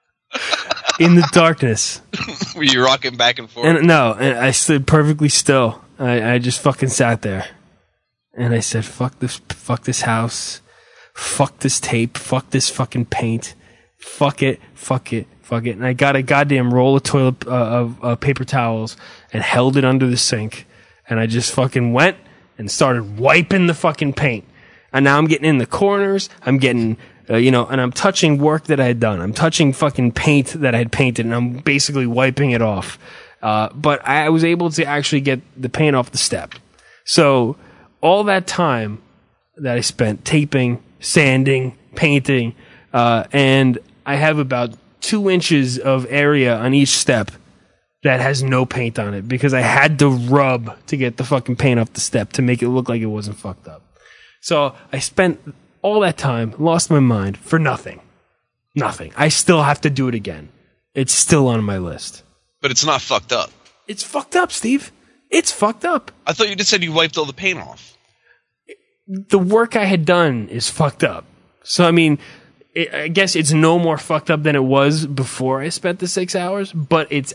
in the darkness. Were you rocking back and forth? And I stood perfectly still. I just fucking sat there and I said, fuck this house, fuck this tape, fuck this fucking paint, fuck it. And I got a goddamn roll of toilet of paper towels and held it under the sink. And I just fucking went and started wiping the fucking paint. And now I'm getting in the corners. I'm getting, and I'm touching work that I had done. I'm touching fucking paint that I had painted, and I'm basically wiping it off. But I was able to actually get the paint off the step. So all that time that I spent taping, sanding, painting, and I have about 2 inches of area on each step that has no paint on it because I had to rub to get the fucking paint off the step to make it look like it wasn't fucked up. So I spent all that time, lost my mind for nothing. Nothing. I still have to do it again. It's still on my list. But it's not fucked up. It's fucked up, Steve. It's fucked up. I thought you just said you wiped all the paint off. The work I had done is fucked up. So, I mean... I guess it's no more fucked up than it was before I spent the 6 hours, but it's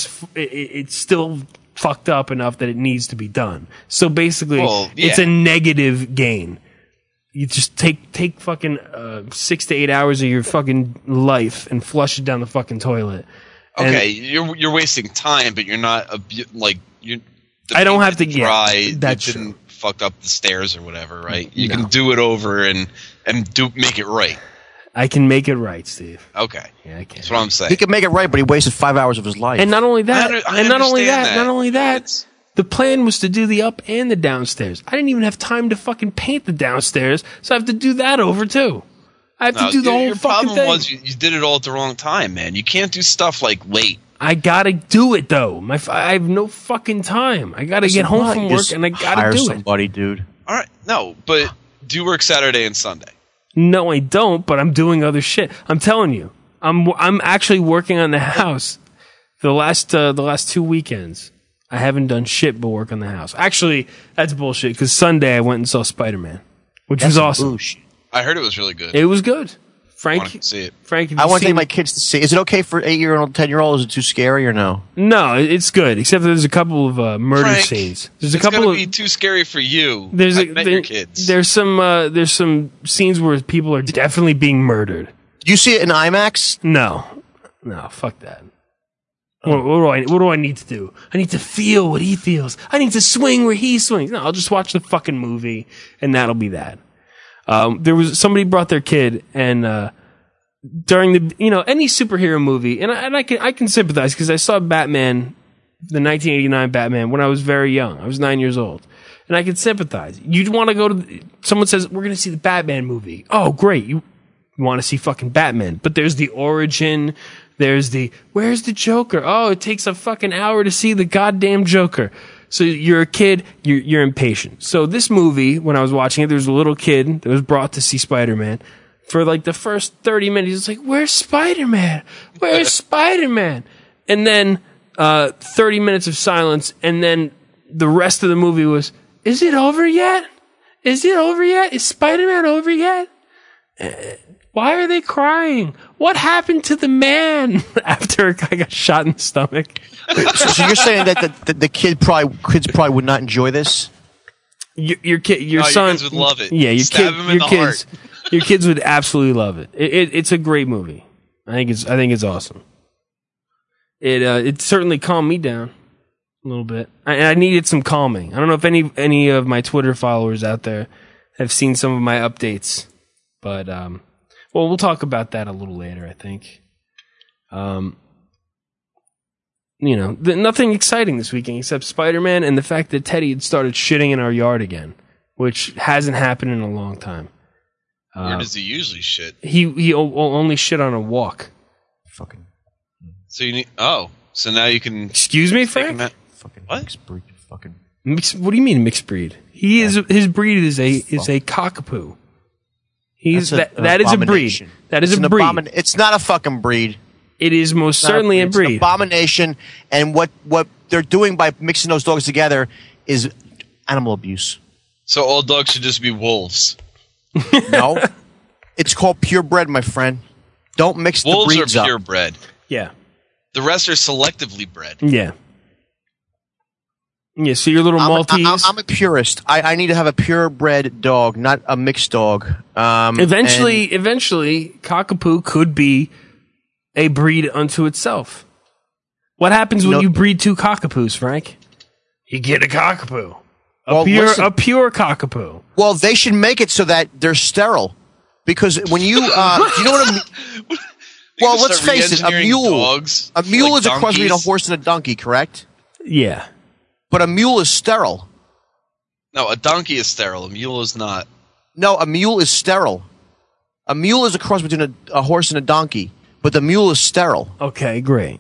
still fucked up enough that it needs to be done. So basically, It's a negative gain. You just take fucking 6 to 8 hours of your fucking life and flush it down the fucking toilet. Okay, you're wasting time, but you're not I don't have to get that. Didn't fuck up the stairs or whatever, right? You can do it over and make it right. I can make it right, Steve. Okay. Yeah, I can. That's what I'm saying. He can make it right, but he wasted 5 hours of his life. And not only that, the plan was to do the up and the downstairs. I didn't even have time to fucking paint the downstairs, so I have to do that over too. I have to do the whole fucking thing. Your problem was you did it all at the wrong time, man. You can't do stuff like late. I gotta do it though. I have no fucking time. I gotta get home from work and I gotta do it. Hire somebody, dude. All right, no, but do you work Saturday and Sunday? No, I don't, but I'm doing other shit. I'm telling you. I'm actually working on the house. The last 2 weekends, I haven't done shit but work on the house. Actually, that's bullshit, because Sunday I went and saw Spider-Man, which was awesome. Bullshit. I heard it was really good. It was good. Frank, I want to see it. Frank, I want to take my kids to see it. Is it okay for 8-year-old, 10-year-old? Is it too scary or no? No, it's good, except there's a couple of murder scenes. It's going to be too scary for you. Your kids. There's some scenes where people are definitely being murdered. You see it in IMAX? No, fuck that. What do I need to do? I need to feel what he feels. I need to swing where he swings. No, I'll just watch the fucking movie, and that'll be that. There was somebody brought their kid, and during the any superhero movie, and I can sympathize, because I saw Batman, the 1989 Batman, when I was very young. I was 9 years old, and I can sympathize. You'd want to go to someone says we're going to see the Batman movie. Oh, great! You want to see fucking Batman, but there's the origin. There's where's the Joker? Oh, it takes a fucking hour to see the goddamn Joker. So you're a kid, you're impatient. So this movie, when I was watching it, there was a little kid that was brought to see Spider-Man. For like the first 30 minutes, he's like, where's Spider-Man? Where's Spider-Man? And then 30 minutes of silence, and then the rest of the movie was, is it over yet? Is it over yet? Is Spider-Man over yet? Why are they crying? What happened to the man after a guy got shot in the stomach? So you're saying that the kids probably would not enjoy this? Your son kids would love it. Yeah, your kids. Your kids would absolutely love it. It's a great movie. I think it's awesome. It certainly calmed me down a little bit. I needed some calming. I don't know if any of my Twitter followers out there have seen some of my updates, but well, we'll talk about that a little later, I think. Nothing exciting this weekend except Spider-Man and the fact that Teddy had started shitting in our yard again, which hasn't happened in a long time. Where does he usually shit? He only shit on a walk. Fucking. So you need. Oh, so now you can. Excuse me, Frank. Fucking what? Mixed breed. Fucking. What do you mean mixed breed? His breed is a cockapoo. That is a breed. That is a breed. It's not a fucking breed. It is most certainly a breed. It's an abomination, and what they're doing by mixing those dogs together is animal abuse. So all dogs should just be wolves. No. It's called purebred, my friend. Don't mix the breeds up. Wolves are purebred. Yeah. The rest are selectively bred. Yeah. Yeah, so your little Maltese. I'm a purist. I need to have a purebred dog, not a mixed dog. Eventually, cockapoo could be a breed unto itself. What happens when you breed two cockapoos, Frank? You get a cockapoo. A pure cockapoo. Well, they should make it so that they're sterile. Because when you, do you know what I mean? Well, let's face it, a mule is a cross between a horse and a donkey, correct? Yeah. But a mule is sterile. No, a donkey is sterile. A mule is not. No, a mule is sterile. A mule is a cross between a horse and a donkey, but the mule is sterile. Okay, great.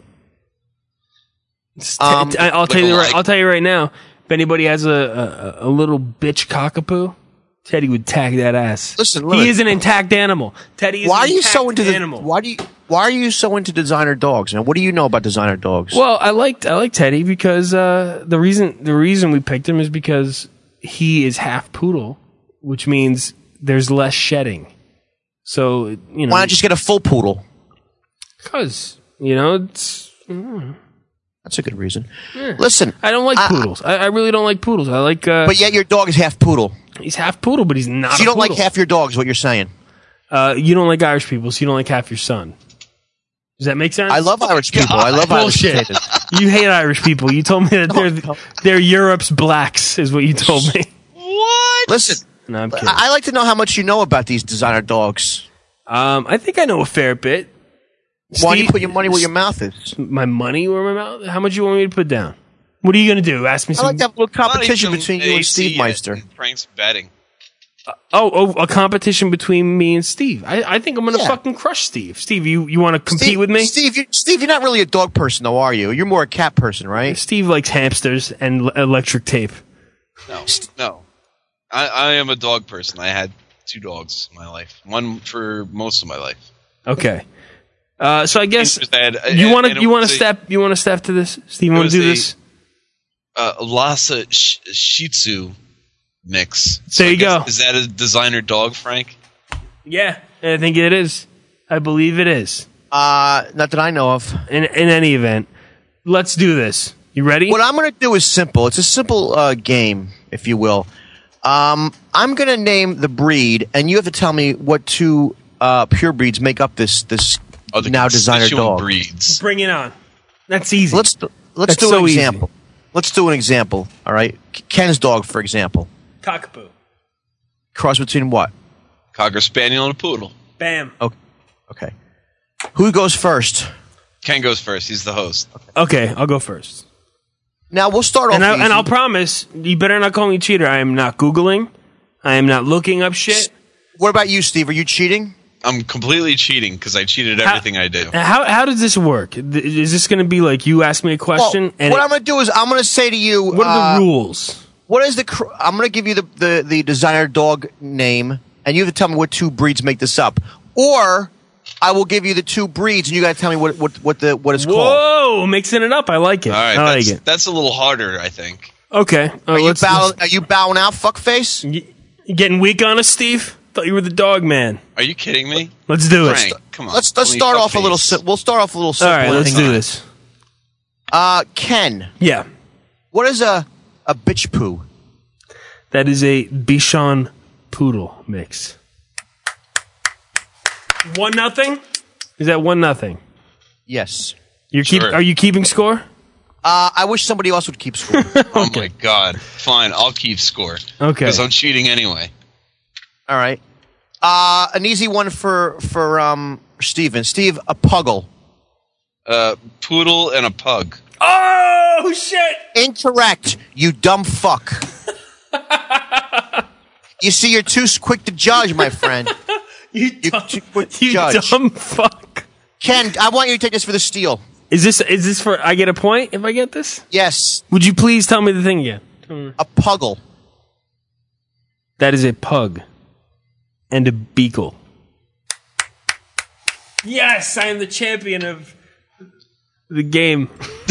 I'll tell you right now. If anybody has a little bitch cockapoo, Teddy would tag that ass. Listen, he is an intact animal. Teddy is an intact animal. Why are you so into designer dogs? And what do you know about designer dogs? Well, I like Teddy because the reason we picked him is because he is half poodle, which means there's less shedding. So why not just get a full poodle? Because it's. That's a good reason. Yeah. Listen, I don't like poodles. I really don't like poodles. I like. But yet your dog is half poodle. He's half poodle, but he's not. So you don't like half your dog, is what you're saying. You don't like Irish people, so you don't like half your son. Does that make sense? I love Irish people. I love Irish people. You hate Irish people. You told me that they're Europe's blacks, is what you told me. What? Listen, no, I'm kidding. I like to know how much you know about these designer dogs. I think I know a fair bit. Why do you put your money where your mouth is? My money where my mouth? How much do you want me to put down? What are you going to do? Ask me some... I like to have a little competition between you and Steve Meister. Frank's betting. A competition between me and Steve. I think I'm going to fucking crush Steve. Steve, you want to compete with me? Steve, you're not really a dog person, though, are you? You're more a cat person, right? Steve likes hamsters and electric tape. No. I am a dog person. I had 2 dogs in my life. One for most of my life. Okay. So I guess you want to step to this, Steve. You want to do this? Lhasa Shih Tzu mix. There you go. Is that a designer dog, Frank? Yeah, I think it is. I believe it is. Not that I know of. In any event, let's do this. You ready? What I'm going to do is simple. It's a simple game, if you will. I'm going to name the breed, and you have to tell me what 2 pure breeds make up this now designer dog. Breeds. Bring it on. That's easy. Let's do an example. Easy. Let's do an example. All right, Ken's dog, for example. Cockapoo. Cross between what? Cocker Spaniel and a Poodle. Bam. Okay. Who goes first? Ken goes first. He's the host. Okay, I'll go first. Now we'll start off. And I'll promise, you better not call me cheater. I am not Googling. I am not looking up shit. What about you, Steve? Are you cheating? I'm completely cheating because I cheated everything I do. How does this work? Is this going to be like you ask me a question? Well, what I'm going to do is I'm going to say to you. What are the rules? I'm going to give you the designer dog name, and you have to tell me what 2 breeds make this up, or I will give you the 2 breeds, and you got to tell me what it's called. Whoa, mixing it up. I like it. All right, I like it. That's a little harder, I think. Okay. Are you bowing out, fuckface? You getting weak on us, Steve? Thought you were the dog man. Are you kidding me? Let's do Frank, it. Come on. Let's start off a little. We'll start off a little simple. All right, let's do this. Ken. Yeah. What is a bitch poo? That is a Bichon Poodle mix. 1-0? Is that 1-0? Yes. Are you keeping score? I wish somebody else would keep score. Oh my God! Fine, I'll keep score. Okay. Because I'm cheating anyway. All right. An easy one for Steven. Steve, a puggle. Poodle and a pug. Oh shit! Incorrect. You dumb fuck. You see, you're too quick to judge, my friend. You're too quick to judge. Dumb fuck. Ken, I want you to take this for the steal. Is this for I get a point if I get this? Yes. Would you please tell me the thing again? A puggle. That is a pug. And a beagle. Yes, I am the champion of the game.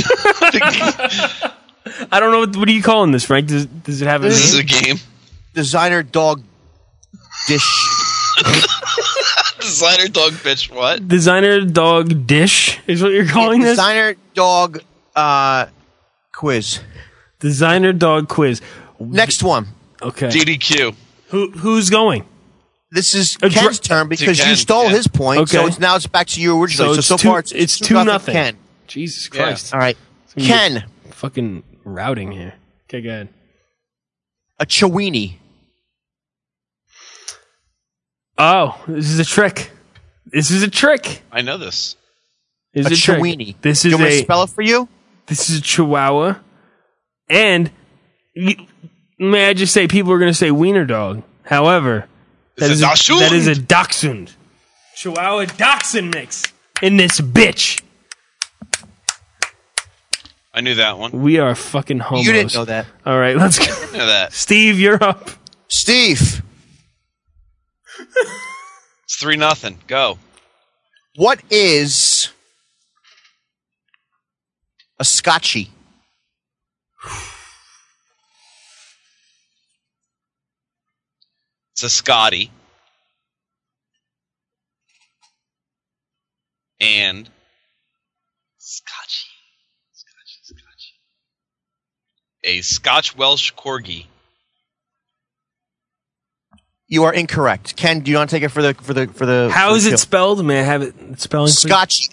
I don't know what are you calling this, Frank? Does it have a name? This is a game. Designer dog dish. Designer dog bitch what? Designer dog dish is what you're calling this? Designer dog quiz. Designer dog quiz. Next one. Okay. DDQ. Who's going? This is Ken's turn because you stole his point. Okay. So now it's back to you originally. So far it's 2-0 Ken. Jesus Christ. Yeah. All right. Ken. Fucking routing here. Okay, go ahead. A Chiweenie. Oh, this is a trick. This is a trick. I know this. This is a Chiweenie. This is you want me to spell it for you? This is a Chihuahua. And may I just say, people are going to say wiener dog. However, that is a Dachshund. Chihuahua Dachshund mix in this bitch. I knew that one. We are fucking homos. You didn't know that. All right, let's go. I didn't know that. Steve, you're up. Steve. It's 3-0. Go. What is a Scotchie? It's a Scotty. And Scotchy. A Scotch Welsh Corgi. You are incorrect. Ken, do you want to take it for the How is it spelled? May I have it spelling? Scotch.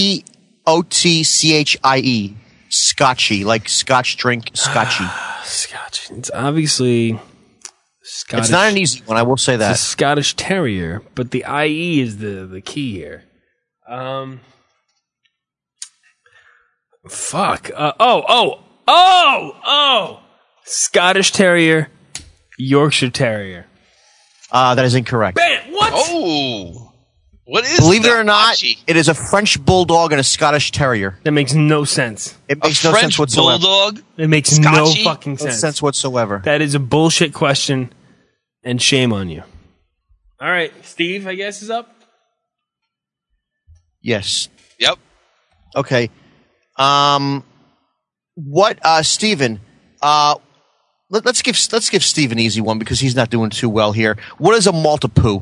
SCOTCHIE. Scotchy, like Scotch drink. Scotchy. Scotch. It's obviously Scottish. It's not an easy one. I will say that. It's a Scottish Terrier, but the IE is the key here. Fuck. Scottish Terrier, Yorkshire Terrier. That is incorrect. Man, what? Oh. What is Believe it or not, it is a French Bulldog and a Scottish Terrier. That makes no sense. It makes no sense whatsoever. Bulldog? It makes no fucking sense. No sense whatsoever. That is a bullshit question, and shame on you. All right, Steve, I guess, is up. Yes. Yep. Okay. Steven, let's give Steve an easy one because he's not doing too well here. What is a Maltipoo?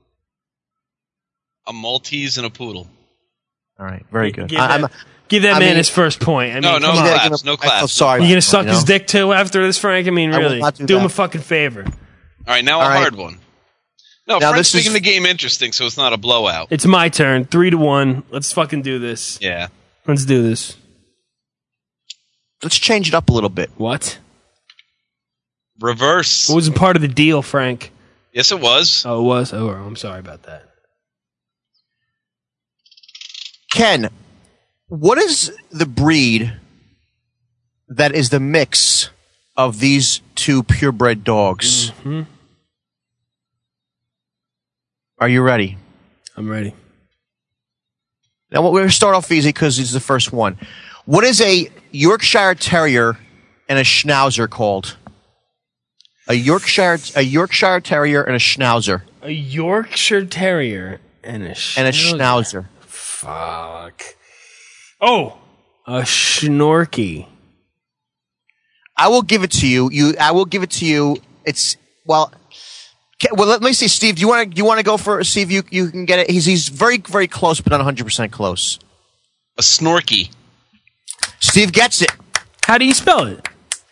A Maltese and a poodle. All right, very good. Give that man his first point. No claps. I'm sorry. You gonna suck his dick too after this, Frank? I mean, really, do him a fucking favor. All right, now a hard one. No, Frank's making the game interesting, so it's not a blowout. It's my turn. 3-1. Let's fucking do this. Yeah. Let's do this. Let's change it up a little bit. What? Reverse. What wasn't part of the deal, Frank? Yes, it was. Oh, it was? Oh, I'm sorry about that. Ken, what is the breed that is the mix of these two purebred dogs? Mm-hmm. Are you ready? I'm ready. Now, we're going to start off easy because it's the first one. What is a Yorkshire Terrier and a Schnauzer called? A Yorkshire Terrier and a Schnauzer. A Yorkshire Terrier and a Schnauzer. And a Schnauzer. Fuck. Oh, a Schnorky. I will give it to you. I will give it to you. It's well. Let me see, Steve. Do you want to go for see if you can get it? He's very very close, but not 100% close. A Snorky. Steve gets it. How do you spell it?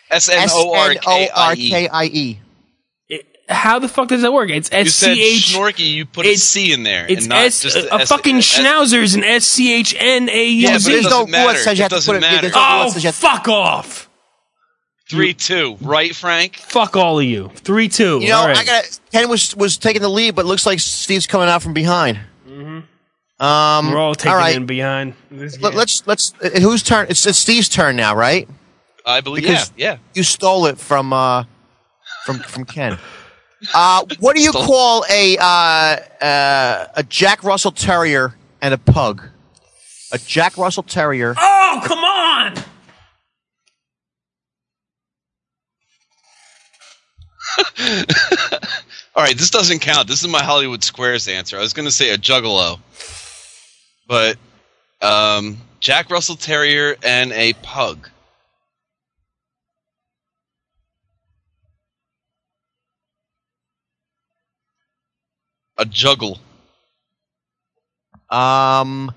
Snorkie. How the fuck does that work? It's SCH. You said Snorky. You put a C in there. It's and not just a fucking Schnauzer is an SCHNAUZ. Yeah, but it doesn't matter. It doesn't matter. Oh, fuck off. 3-2, right, Frank? Fuck all of you. 3-2. You know, right. Ken was taking the lead, but it looks like Steve's coming out from behind. Mm-hmm. We're all taking in behind. Let's. Whose turn? It's Steve's turn now, right? I believe. Because yeah. You stole it from Ken. What do you call a Jack Russell Terrier and a pug? A Jack Russell Terrier. Oh, come on! All right, this doesn't count. This is my Hollywood Squares answer. I was going to say a Juggalo, but Jack Russell Terrier and a pug. A juggle. Wow.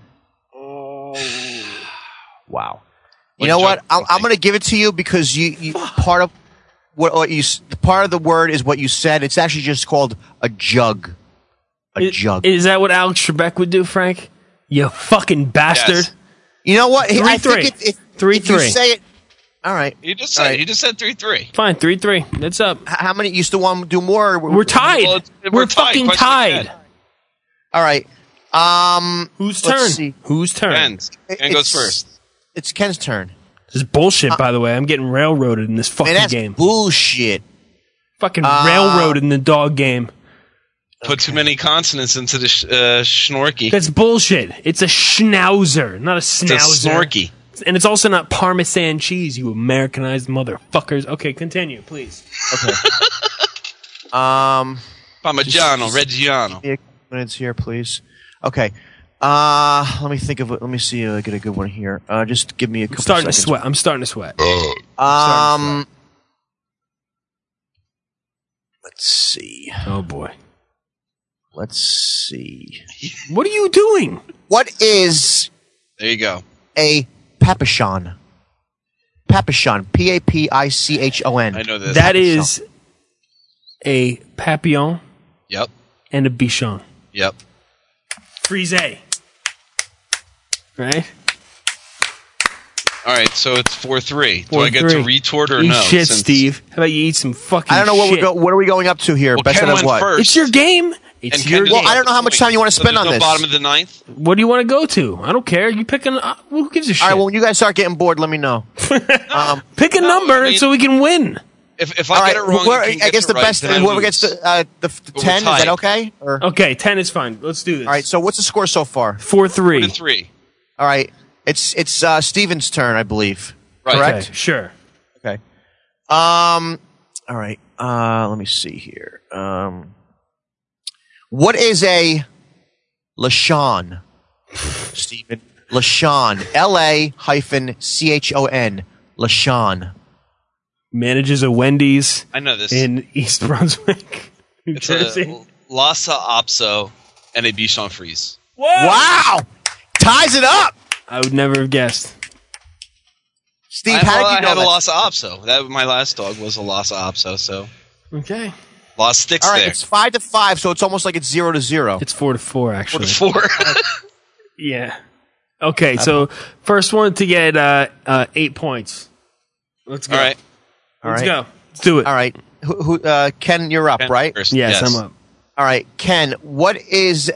You know what? I'm going to give it to you because you part of part of the word is what you said. It's actually just called a jug. Jug. Is that what Alex Trebek would do, Frank? You fucking bastard. Yes. You know what? 3-3. I think if 3-3. you say it. All right. You just said 3-3. Fine, 3-3. That's up. How many? You still want to do more? We're tied. Well, we're fucking tied. All right. Whose turn? Whose turn? Ken goes first. It's Ken's turn. This is bullshit, by the way. I'm getting railroaded in this fucking game. Bullshit. Fucking railroaded in the dog game. Put too many consonants into the Schnorky. That's bullshit. It's a Schnauzer, not a Schnauzer. It's a Snorky. And it's also not Parmesan cheese, you Americanized motherfuckers. Okay, continue, please. Okay. Parmigiano, Reggiano. Minutes here, please. Okay. Let me think of it. Let me see. I get a good one here. Just give me a couple seconds. I'm starting to sweat. Let's see. Oh boy. Let's see. What are you doing? What is? There you go. A Papillon. Papillon. Papishon. I know this. That is a papillon. Yep. And a bichon. Yep. Frise. Right? All right, so it's 4-3. Do I get to retort or eat no? Shit, Steve. How about you eat some fucking I don't know shit. what are we going up to here? Well, Best Ken out of went what? first. It's your game. It's your game. Well, I don't know how much time you want to spend on this. Bottom of the ninth. What do you want to go to? I don't care. You pick who gives a shit? All right, well, when you guys start getting bored, let me know. Pick a number so we can win. If I get it wrong, I guess the best whoever gets the 10 is that okay? Or? Okay, 10 is fine. Let's do this. All right. So what's the score so far? 4-3. 4-3. All right. It's Steven's turn, I believe. Right. Correct. Okay, sure. Okay. All right. Let me see here. What is a Lachon? Stephen. Lachon. L-A-C-H-O-N. Lachon. Manages a Wendy's. I know this. In East Brunswick, New Jersey. A Lhasa Apso and a Bichon Frise. Whoa! Wow! Ties it up! I would never have guessed. Steve, how did you know I had a Lhasa Apso. My last dog was a Lhasa Apso, so... Okay. Lost sticks all right, there. It's 5-5, so it's almost like it's 0-0. It's 4-4, actually. 4-4. Yeah. Okay, so first one to get 8 points. Let's go. All right. Let's go. Let's do it. All right. Ken, you're up, Ken right? first. Yes, I'm up. All right, Ken, what is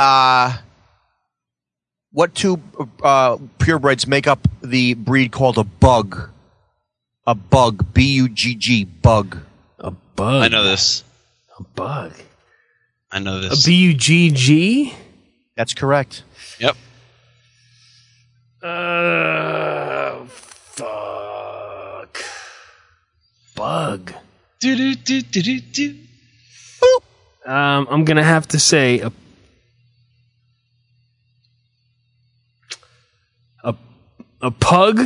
what two purebreds make up the breed called a bug? A bug. B-U-G-G. Bug. A bug. I know this. A bug. I know this. A B-U-G-G? That's correct. Yep. Fuck. Bug. Do. I'm gonna have to say a pug,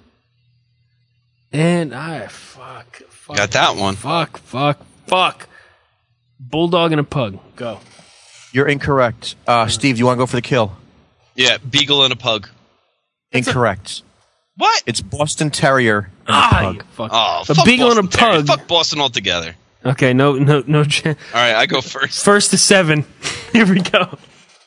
and fuck. Got that one. Fuck. Bulldog and a pug. Go. You're incorrect. Steve, do you want to go for the kill? Yeah, Beagle and a Pug. Incorrect. What? It's Boston Terrier and a pug. Fuck. Oh, a fuck Beagle Boston and a Terrier. pug. Fuck Boston altogether. Okay, no. All right, I go first. First to 7. Here we go.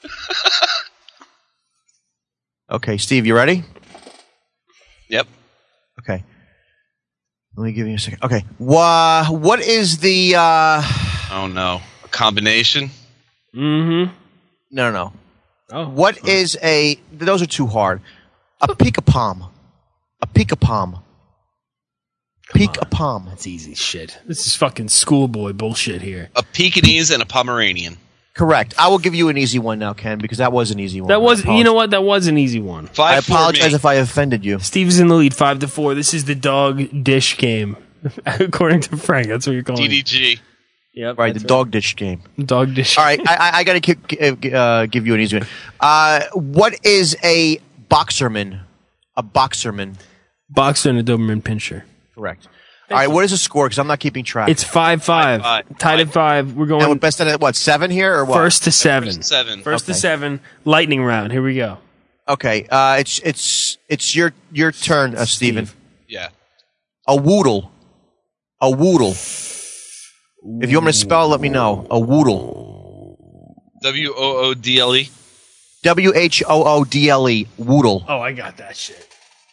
Okay, Steve, you ready? Yep. Okay. Let me give you a second. Okay. What is the... Oh, no. A combination? Mm-hmm. No. Oh, what is a... Those are too hard. A peek-a-palm. A peek-a-palm. Peek-a-palm. That's easy shit. This is fucking schoolboy bullshit here. A Pekingese and a Pomeranian. Correct. I will give you an easy one now, Ken, because that was an easy one. That was... You know what? That was an easy one. 5-4 I apologize me. if I offended you. Steve's in the lead, 5-4. This is the dog dish game, according to Frank. That's what you're calling it. DDG. Yep, Right, the dog dish game. Dog dish. All right, I got to give you an easy one. What is a boxerman? A boxerman. Boxer and a Doberman Pinscher. Correct. All right, what is the score? Because I'm not keeping track. It's 5-5. Tied at 5. We're going... And best at what, 7 here or what? First to 7. First to 7. To 7. Lightning round. Here we go. Okay, it's your turn, Steven. Yeah. A woodle. A woodle. If you want me to spell it, let me know. A woodle. Woodle. Whoodle. Woodle. Oh, I got that shit.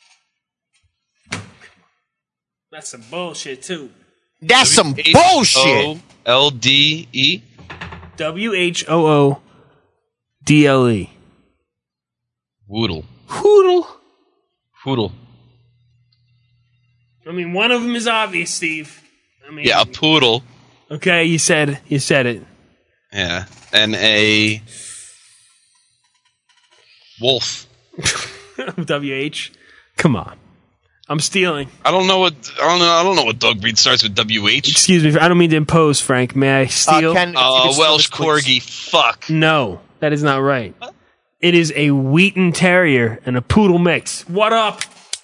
That's some bullshit, too. That's some bullshit. LDE. WHOODLE. Woodle. Hoodle. I mean, one of them is obvious, Steve. I mean, Yeah, a poodle. Okay, you said it. Yeah, and a wolf. WH. Come on. I'm stealing. I don't know what dog breed starts with WH. Excuse me. I don't mean to impose, Frank. May I steal? Welsh Corgi. Fuck. No, that is not right. It is a Wheaton Terrier and a Poodle mix. What up?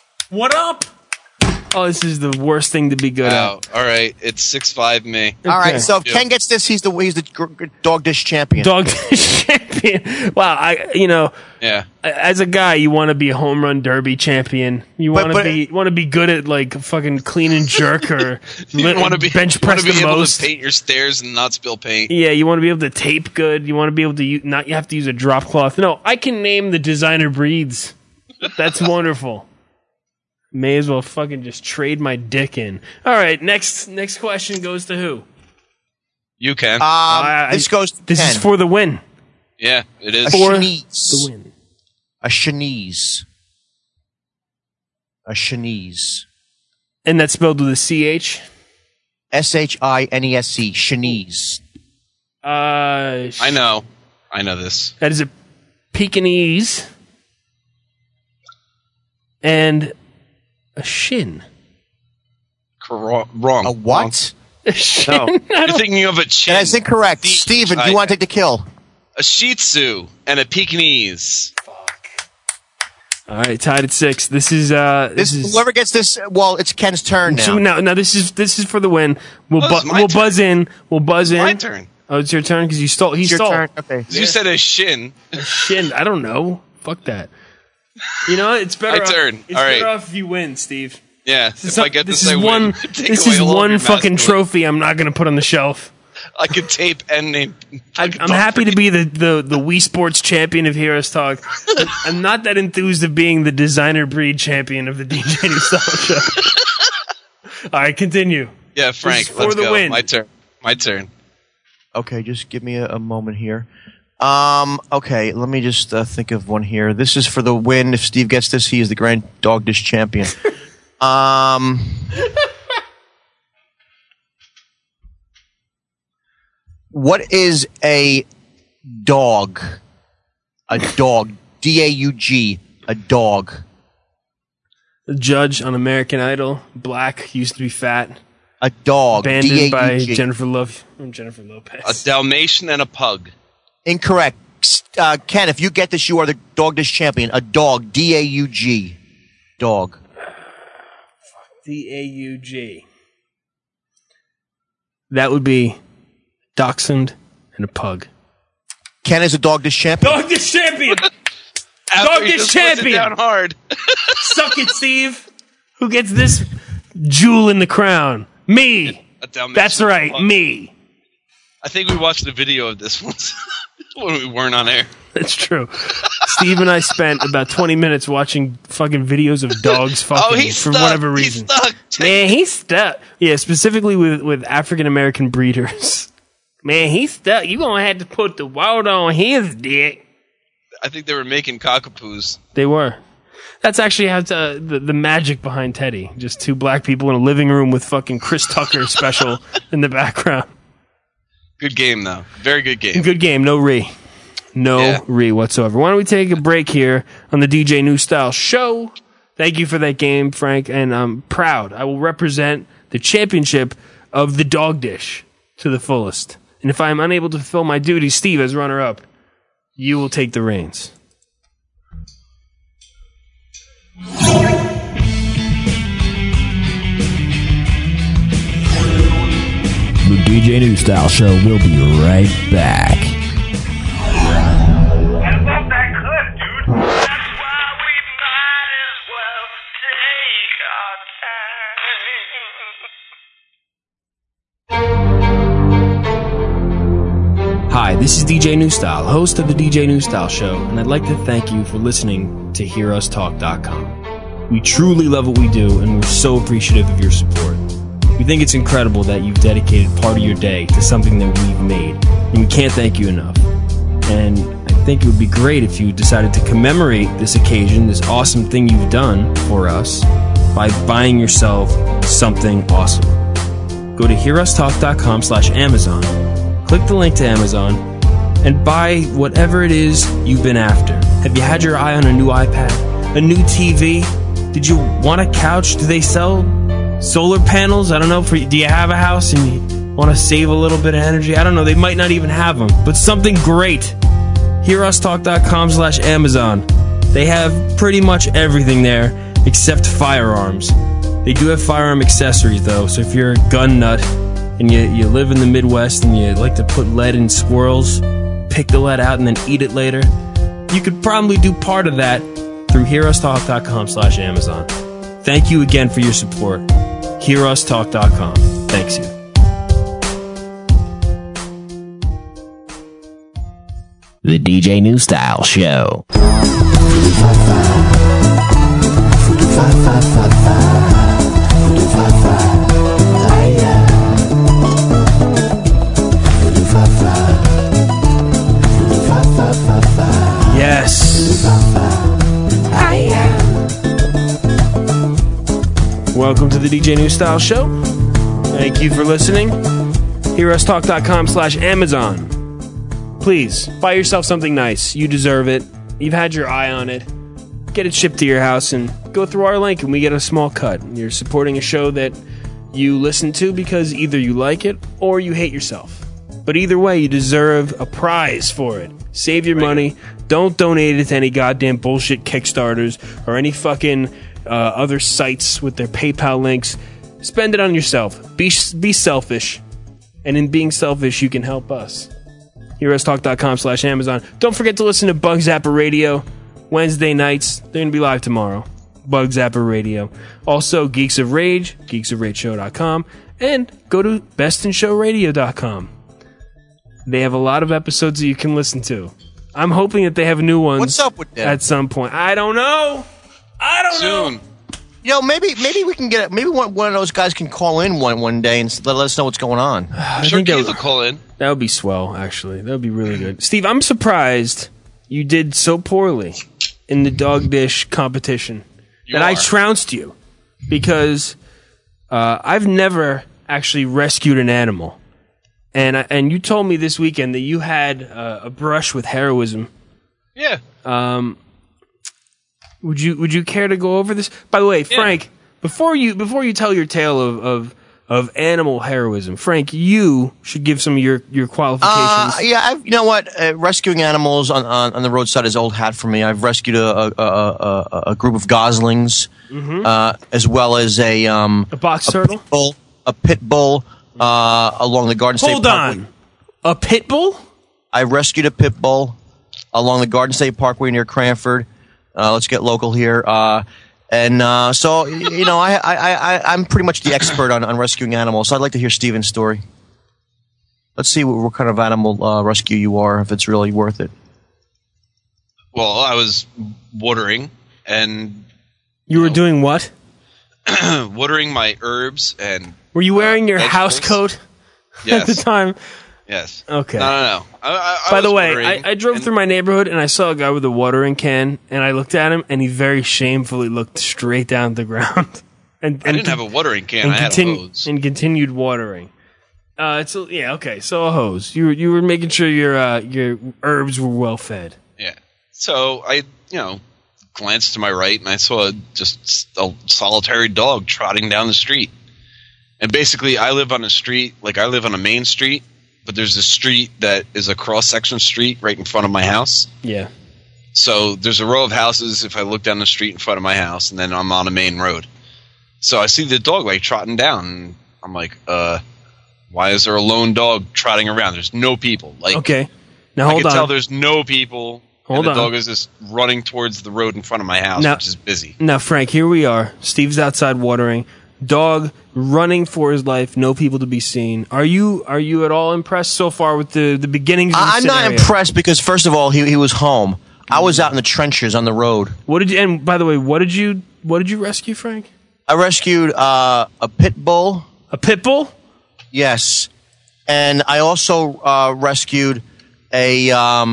Oh, this is the worst thing to be good at. All right, it's 6-5 me. All right, so if Ken gets this, he's the dog dish champion. Dog dish champion. Wow, Yeah. As a guy, you want to be a home run derby champion. You want to be good at like fucking clean and jerk or you want to be bench press the able most. to paint your stairs and not spill paint. Yeah, you want to be able to tape good. You want to be able to you have to use a drop cloth. No, I can name the designer breeds. That's wonderful. May as well fucking just trade my dick in. All right, next question goes to who? You can. This goes to This Ken. is for the win. Yeah, it is. A For Chinese. the win. A Chinese. A Chinese. And that's spelled with a CH? Shinesc. Chinese. I know this. That is a Pekingese. And a Shin. Wrong. A what? No. You're thinking of a chin. That's incorrect. Steven, do you want to take the kill? A Shih Tzu and a Pekingese. All right, tied at 6. This is whoever gets this. Well, it's Ken's turn now. So now this is for the win. We'll buzz in. We'll buzz in. My turn. Oh, it's your turn because you stole. He stole. Turn. Okay. You said a shin. A shin. I don't know. Fuck that. You know what? It's better. My turn. It's all right. better off if you win, Steve. Yeah. If I get this, I win. Win. This is one fucking trophy I'm not going to put on the shelf. I could tape and name. I'm happy to be the Wii Sports champion of Heroes Talk. I'm not that enthused of being the designer breed champion of the DJ New Style Show. All right, continue. Yeah, Frank, let's go. Win. My turn. Okay, just give me a moment here. Okay, let me just think of one here. This is for the win. If Steve gets this, he is the Grand Dog Dish champion. What is a dog? A dog. D-A-U-G. A dog. The judge on American Idol. Black. Used to be fat. A dog. Abandoned D-A-U-G. by Jennifer Lopez. A Dalmatian and a pug. Incorrect. Ken, if you get this, you are the Dog Dish champion. A dog. D-A-U-G. Dog. D-A-U-G. That would be Dachshund and a pug. Ken is a Dog Dish champion. Dog Dish champion! Dog Dish champion! Down hard. Suck it, Steve! Who gets this jewel in the crown? Me! That's right, pug. Me! I think we watched a video of this once when we weren't on air. That's true. Steve and I spent about 20 minutes watching fucking videos of dogs fucking for whatever reason. He's stuck. Man, he's stuck. Yeah, specifically with African American breeders. Man, he's stuck. You gonna have to put the water on his dick. I think they were making cockapoos. They were. That's actually how the magic behind Teddy. Just two black people in a living room with fucking Chris Tucker special in the background. Good game, though. Very good game. Good game. No re whatsoever. Why don't we take a break here on the DJ New Style Show? Thank you for that game, Frank, and I'm proud. I will represent the championship of the Dog Dish to the fullest. And if I am unable to fulfill my duty, Steve, as runner-up, you will take the reins. The DJ New Style Show will be right back. Hi, this is DJ New Style, host of the DJ New Style Show, and I'd like to thank you for listening to HearUsTalk.com. We truly love what we do, and we're so appreciative of your support. We think it's incredible that you've dedicated part of your day to something that we've made, and we can't thank you enough. And I think it would be great if you decided to commemorate this occasion, this awesome thing you've done for us, by buying yourself something awesome. Go to HearUsTalk.com/Amazon, click the link to Amazon, and buy whatever it is you've been after. Have you had your eye on a new iPad? A new TV? Did you want a couch? Do they sell solar panels? I don't know. Do you have a house and you want to save a little bit of energy? I don't know. They might not even have them. But something great. HearUsTalk.com/Amazon. They have pretty much everything there except firearms. They do have firearm accessories, though. So if you're a gun nut and you live in the Midwest and you like to put lead in squirrels, pick the lead out and then eat it later, you could probably do part of that through HearUsTalk.com/Amazon. Thank you again for your support. HearUsTalk.com. Thanks you. The DJ New Style Show. Yes. Welcome to the DJ New Style Show. Thank you for listening. HearUsTalk.com/Amazon. Please, buy yourself something nice. You deserve it. You've had your eye on it. Get it shipped to your house and go through our link and we get a small cut. You're supporting a show that you listen to because either you like it or you hate yourself. But either way, you deserve a prize for it. Save your money. Don't donate it to any goddamn bullshit Kickstarters or any fucking other sites with their PayPal links. Spend it on yourself. Be selfish. And in being selfish, you can help us. HeroesTalk.com/Amazon. Don't forget to listen to Bug Zapper Radio Wednesday nights. They're going to be live tomorrow. Bug Zapper Radio. Also, Geeks of Rage, geeksofrageshow.com, and go to bestinshowradio.com. They have a lot of episodes that you can listen to. I'm hoping that they have new ones. What's up with that? At some point. I don't know. Soon. You know, maybe we can get it. Maybe one of those guys can call in one day and let us know what's going on. I'm sure Keith will call in. That would be swell, actually. That would be really good. Steve, I'm surprised you did so poorly in the dog dish competition I trounced you because I've never actually rescued an animal. And you told me this weekend that you had a brush with heroism. Yeah. Would you care to go over this? By the way, Frank, before you tell your tale of animal heroism, Frank, you should give some of your qualifications. You know what? Rescuing animals on the roadside is old hat for me. I've rescued a group of goslings, as well as a box turtle, a pit bull along the Garden State Hold Parkway. on, a pit bull? I rescued a pit bull along the Garden State Parkway near Cranford. Let's get local here. So you know, I'm pretty much the expert on rescuing animals. So I'd like to hear Steven's story. Let's see what kind of animal rescue you are, if it's really worth it. Well, I was watering, and you were doing what? Watering my herbs and. Were you wearing your house coat at the time? Yes. Okay. No. By the way, I drove through my neighborhood and I saw a guy with a watering can, and I looked at him and he very shamefully looked straight down the ground. And I didn't have a watering can. I had a hose. And continued watering. So a hose. You were making sure your herbs were well fed. Yeah. So I glanced to my right and I saw just a solitary dog trotting down the street. And basically, I live on a street, I live on a main street, but there's a street that is a cross-section street right in front of my house. Yeah. So there's a row of houses if I look down the street in front of my house, and then I'm on a main road. So I see the dog trotting down, and I'm like, why is there a lone dog trotting around? There's no people. Okay. Now hold on. I can tell there's no people. The dog is just running towards the road in front of my house, which is busy. Now, Frank, here we are. Steve's outside watering. Dog running for his life, no people to be seen. Are you at all impressed so far with the beginnings of the scenario? I'm not impressed because, first of all, he was home. I was out in the trenches on the road. And by the way, what did you rescue, Frank? I rescued a pit bull. A pit bull? Yes. And I also rescued a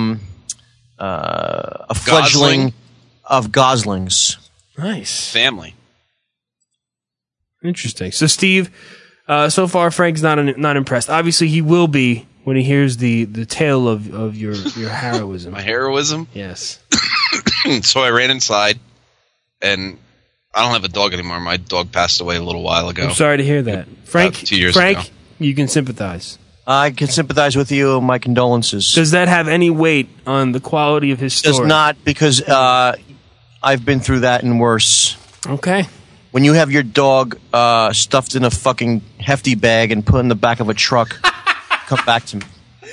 fledgling of goslings. Nice. Family. Interesting. So, Steve, so far Frank's not impressed. Obviously, he will be when he hears the tale of your heroism. My heroism? Yes. So I ran inside, and I don't have a dog anymore. My dog passed away a little while ago. I'm sorry to hear that. Frank, 2 years ago. You can sympathize. I can sympathize with you. My condolences. Does that have any weight on the quality of his story? Does not, because I've been through that and worse. Okay. When you have your dog stuffed in a fucking hefty bag and put in the back of a truck, come back to me.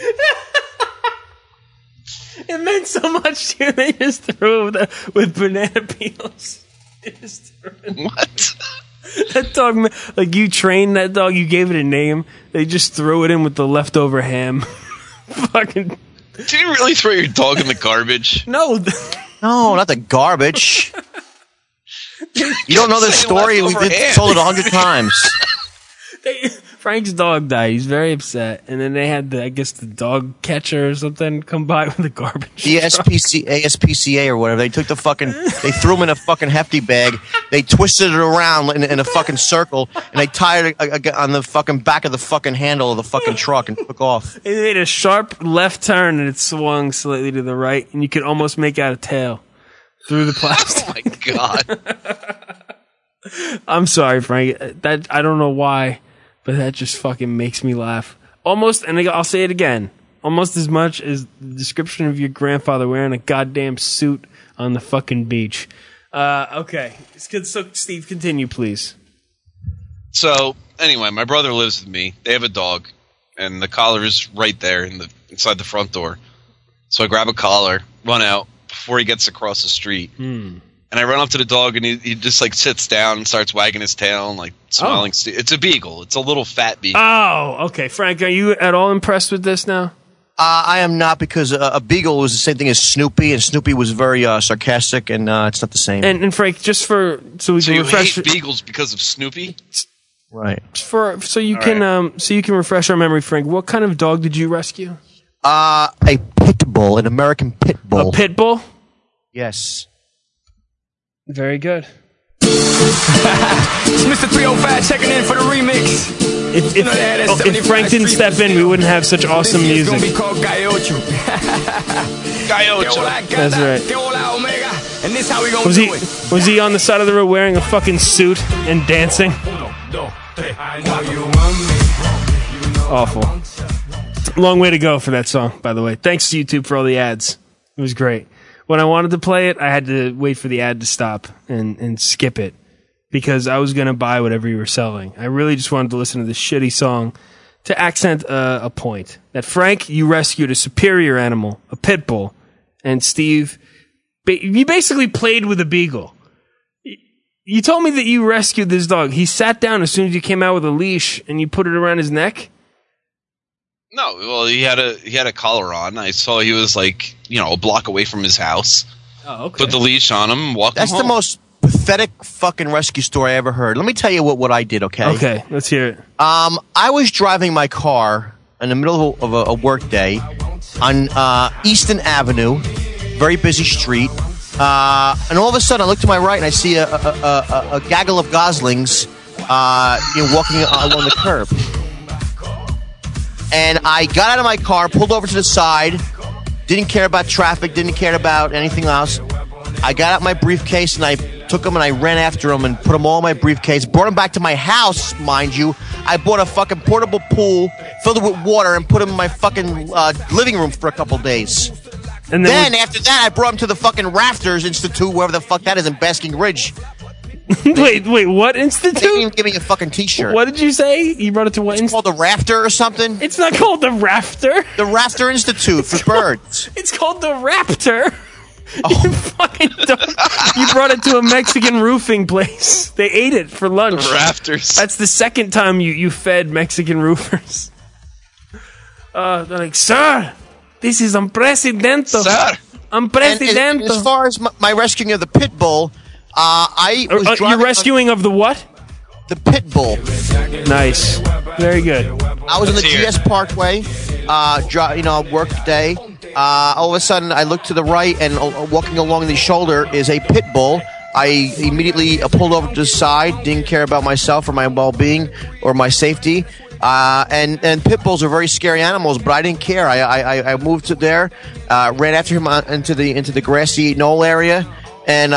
It meant so much to you. They just threw it with banana peels. What? That dog, you trained that dog, you gave it a name. They just threw it in with the leftover ham. Fucking. Did you really throw your dog in the garbage? No. No, not the garbage. You don't know the story? We've told it 100 times. Frank's dog died. He's very upset. And then they had the dog catcher or something come by with the garbage. The ASPCA or whatever. They took they threw him in a fucking hefty bag. They twisted it around in a fucking circle, and they tied it on the fucking back of the fucking handle of the fucking truck and took off. They made a sharp left turn, and it swung slightly to the right, and you could almost make out a tail through the plastic. Oh my God. I'm sorry, Frank. That I don't know why, but that just fucking makes me laugh. Almost, and I'll say it again, almost as much as the description of your grandfather wearing a goddamn suit on the fucking beach. Okay. So, Steve, continue, please. So, anyway, my brother lives with me. They have a dog, and the collar is right there inside the front door. So I grab a collar, run out before he gets across the street. And I run up to the dog, and he just like sits down and starts wagging his tail and like smiling. Oh. It's a beagle. It's a little fat beagle. Oh, okay. Frank, are you at all impressed with this now? I am not, because a beagle was the same thing as Snoopy, and Snoopy was very sarcastic, and it's not the same. And Frank, just so we can refresh. You hate beagles because of Snoopy? Right. So you can refresh our memory, Frank. What kind of dog did you rescue? A pit bull, an American pit bull. A pit bull? Yes. Very good. It's Mr. 305 checking in for the remix. If Frank didn't step in, we wouldn't have such awesome music. It's gonna be called Gallocho. That's right. And this how we gonna do it. Was he on the side of the road wearing a fucking suit and dancing? Awful. Long way to go for that song, by the way. Thanks to YouTube for all the ads. It was great. When I wanted to play it, I had to wait for the ad to stop and skip it, because I was going to buy whatever you were selling. I really just wanted to listen to this shitty song to accent a point. That Frank, you rescued a superior animal, a pit bull, and Steve, you basically played with a beagle. You told me that you rescued this dog. He sat down as soon as you came out with a leash and you put it around his neck? No, well, he had a collar on. I saw he was like, a block away from his house. Oh, okay. Put the leash on him, walked him home. That's the most pathetic fucking rescue story I ever heard. Let me tell you what I did, okay? Okay, let's hear it. I was driving my car in the middle of a work day on Easton Avenue, very busy street, and all of a sudden I look to my right and I see a gaggle of goslings walking along the curb. And I got out of my car, pulled over to the side, didn't care about traffic, didn't care about anything else. I got out my briefcase and I took them and I ran after them and put them all in my briefcase, brought them back to my house, mind you. I bought a fucking portable pool, filled it with water, and put them in my fucking living room for a couple days. And then after that, I brought them to the fucking Rafters Institute, wherever the fuck that is in Basking Ridge. Wait, what institute? They didn't even give me a fucking t-shirt. What did you say? You brought it to what? It's called the Rafter or something? It's not called the Rafter. The Rafter Institute for birds. It's called the Raptor. Oh. You fucking you brought it to a Mexican roofing place. They ate it for lunch. The Rafters. That's the second time you fed Mexican roofers. They're like, sir, this is unprecedented. Sir. Unprecedented. And as far as my rescuing of the pit bull, I was driving... You're rescuing of the what? The pit bull. Nice. Very good. I was on the GS Parkway, work day. All of a sudden, I looked to the right, and walking along the shoulder is a pit bull. I immediately pulled over to the side, didn't care about myself or my well-being or my safety. And pit bulls are very scary animals, but I didn't care. I moved to there, ran after him into the grassy knoll area. And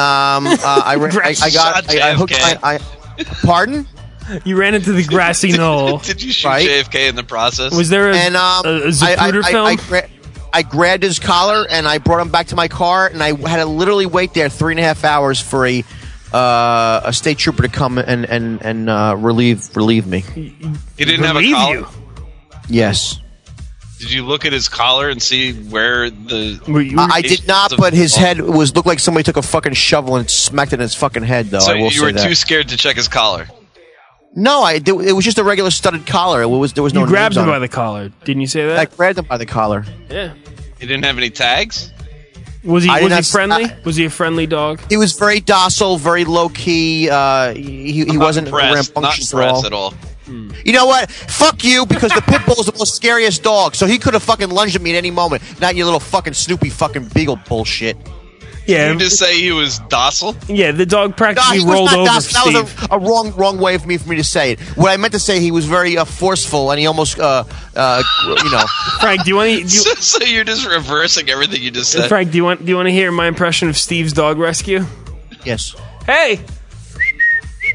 pardon? You ran into the grassy knoll. Did you shoot JFK in the process? Was there a Zapruder film? I grabbed his collar and I brought him back to my car, and I had to literally wait there 3.5 hours for a state trooper to come and relieve me. He didn't have a collar? You? Yes. Did you look at his collar and see where the... I did not, but his head looked like somebody took a fucking shovel and smacked it in his fucking head, though. So I will you were say too scared to check his collar? No, it was just a regular studded collar. There was no. You grabbed him by the collar, didn't you say that? I grabbed him by the collar. Yeah. He didnn't have any tags? Was he friendly? Was he a friendly dog? He was very docile, very low key. He wasn't rambunctious at all. You know what? Fuck you, because the pit bull is the most scariest dog, so he could have fucking lunged at me at any moment. Not your little fucking Snoopy fucking beagle bullshit. Yeah. Did you just say he was docile? Yeah, the dog practically rolled over docile. That Steve. was a wrong way for me to say it. What I meant to say, he was very forceful, and he almost, Frank, do you want to... So you're just reversing everything you just said. Frank, do you want to hear my impression of Steve's dog rescue? Yes. Hey!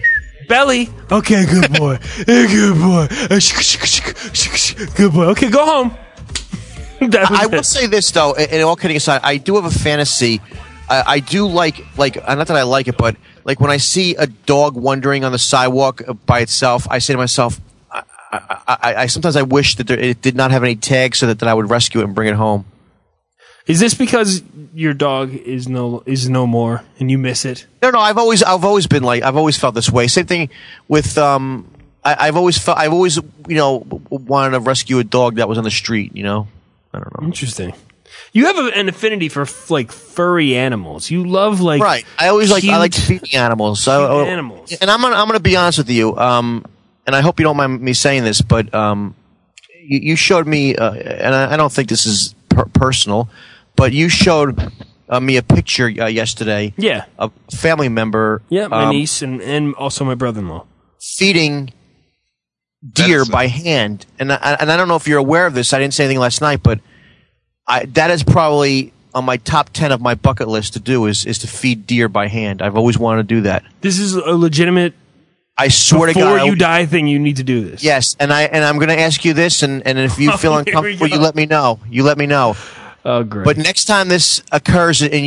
Belly. Okay, good boy. Good boy. Good boy. Okay, go home. I will say this, though, and all kidding aside, I do have a fantasy. I do like, not that I like it, but like when I see a dog wandering on the sidewalk by itself, I say to myself, I sometimes I wish that it did not have any tags so that I would rescue it and bring it home. Is this because your dog is no more and you miss it? No. I've always felt this way. Same thing with I've always wanted to rescue a dog that was on the street. I don't know. Interesting. You have an affinity for like furry animals. You love right. I like feeding animals. Animals. And I'm gonna be honest with you. And I hope you don't mind me saying this, but you showed me, and I don't think this is personal, but you showed me a picture yesterday. Yeah. Of a family member. Yeah, my niece and also my brother-in-law. Feeding deer by hand. And I don't know if you're aware of this. I didn't say anything last night, but that is probably on my top 10 of my bucket list to do is to feed deer by hand. I've always wanted to do that. This is a legitimate... I swear to God, before you die thing, you need to do this. Yes, and I'm going to ask you this, and if you feel uncomfortable, you let me know. Oh, great! But next time this occurs in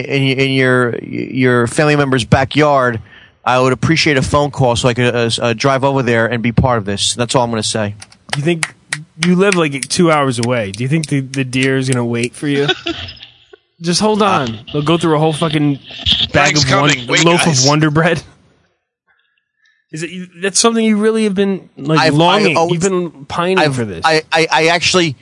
your family member's backyard, I would appreciate a phone call so I could drive over there and be part of this. That's all I'm going to say. You think you live like 2 hours away? Do you think the deer is going to wait for you? Just hold on. They'll go through a whole fucking bag of loaf of Wonder Bread. That's something you really have been longing? You've been pining for this. I actually,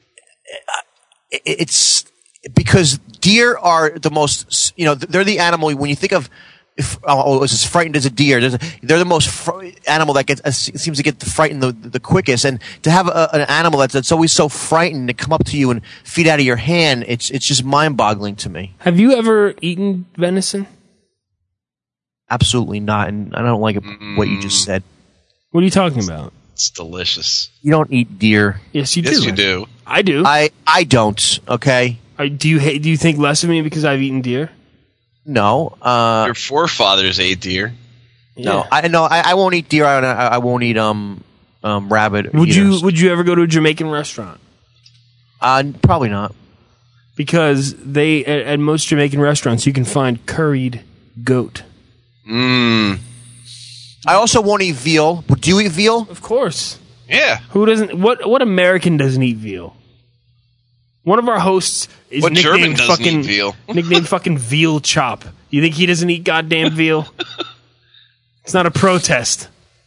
it's because deer are the most, they're the animal when you think of, is as frightened as a deer. They're the most animal that seems to get frightened the quickest. And to have an animal that's always so frightened to come up to you and feed out of your hand, it's just mind-boggling to me. Have you ever eaten venison? Absolutely not, and I don't like what you just said. What are you talking about? It's delicious. You don't eat deer. Yes, you do. Yes, you do. I do. I don't. Okay. Do you think less of me because I've eaten deer? No. Your forefathers ate deer. No, I won't eat deer. I won't eat rabbit. Would you ever go to a Jamaican restaurant? Probably not. Because at most Jamaican restaurants you can find curried goat. I also won't eat veal. Would you eat veal? Of course. Yeah. Who doesn't? What American doesn't eat veal? One of our hosts is nicknamed fucking Veal Chop. You think he doesn't eat goddamn veal? It's not a protest.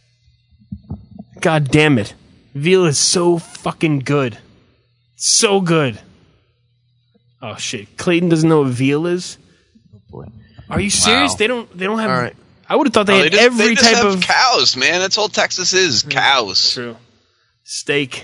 God damn it. Veal is so fucking good. So good. Oh shit. Clayton doesn't know what veal is? Oh boy. Are you serious? Wow. They don't have. All right. I would have thought they had every type of cows, man. That's all Texas is. Cows. True. Steak.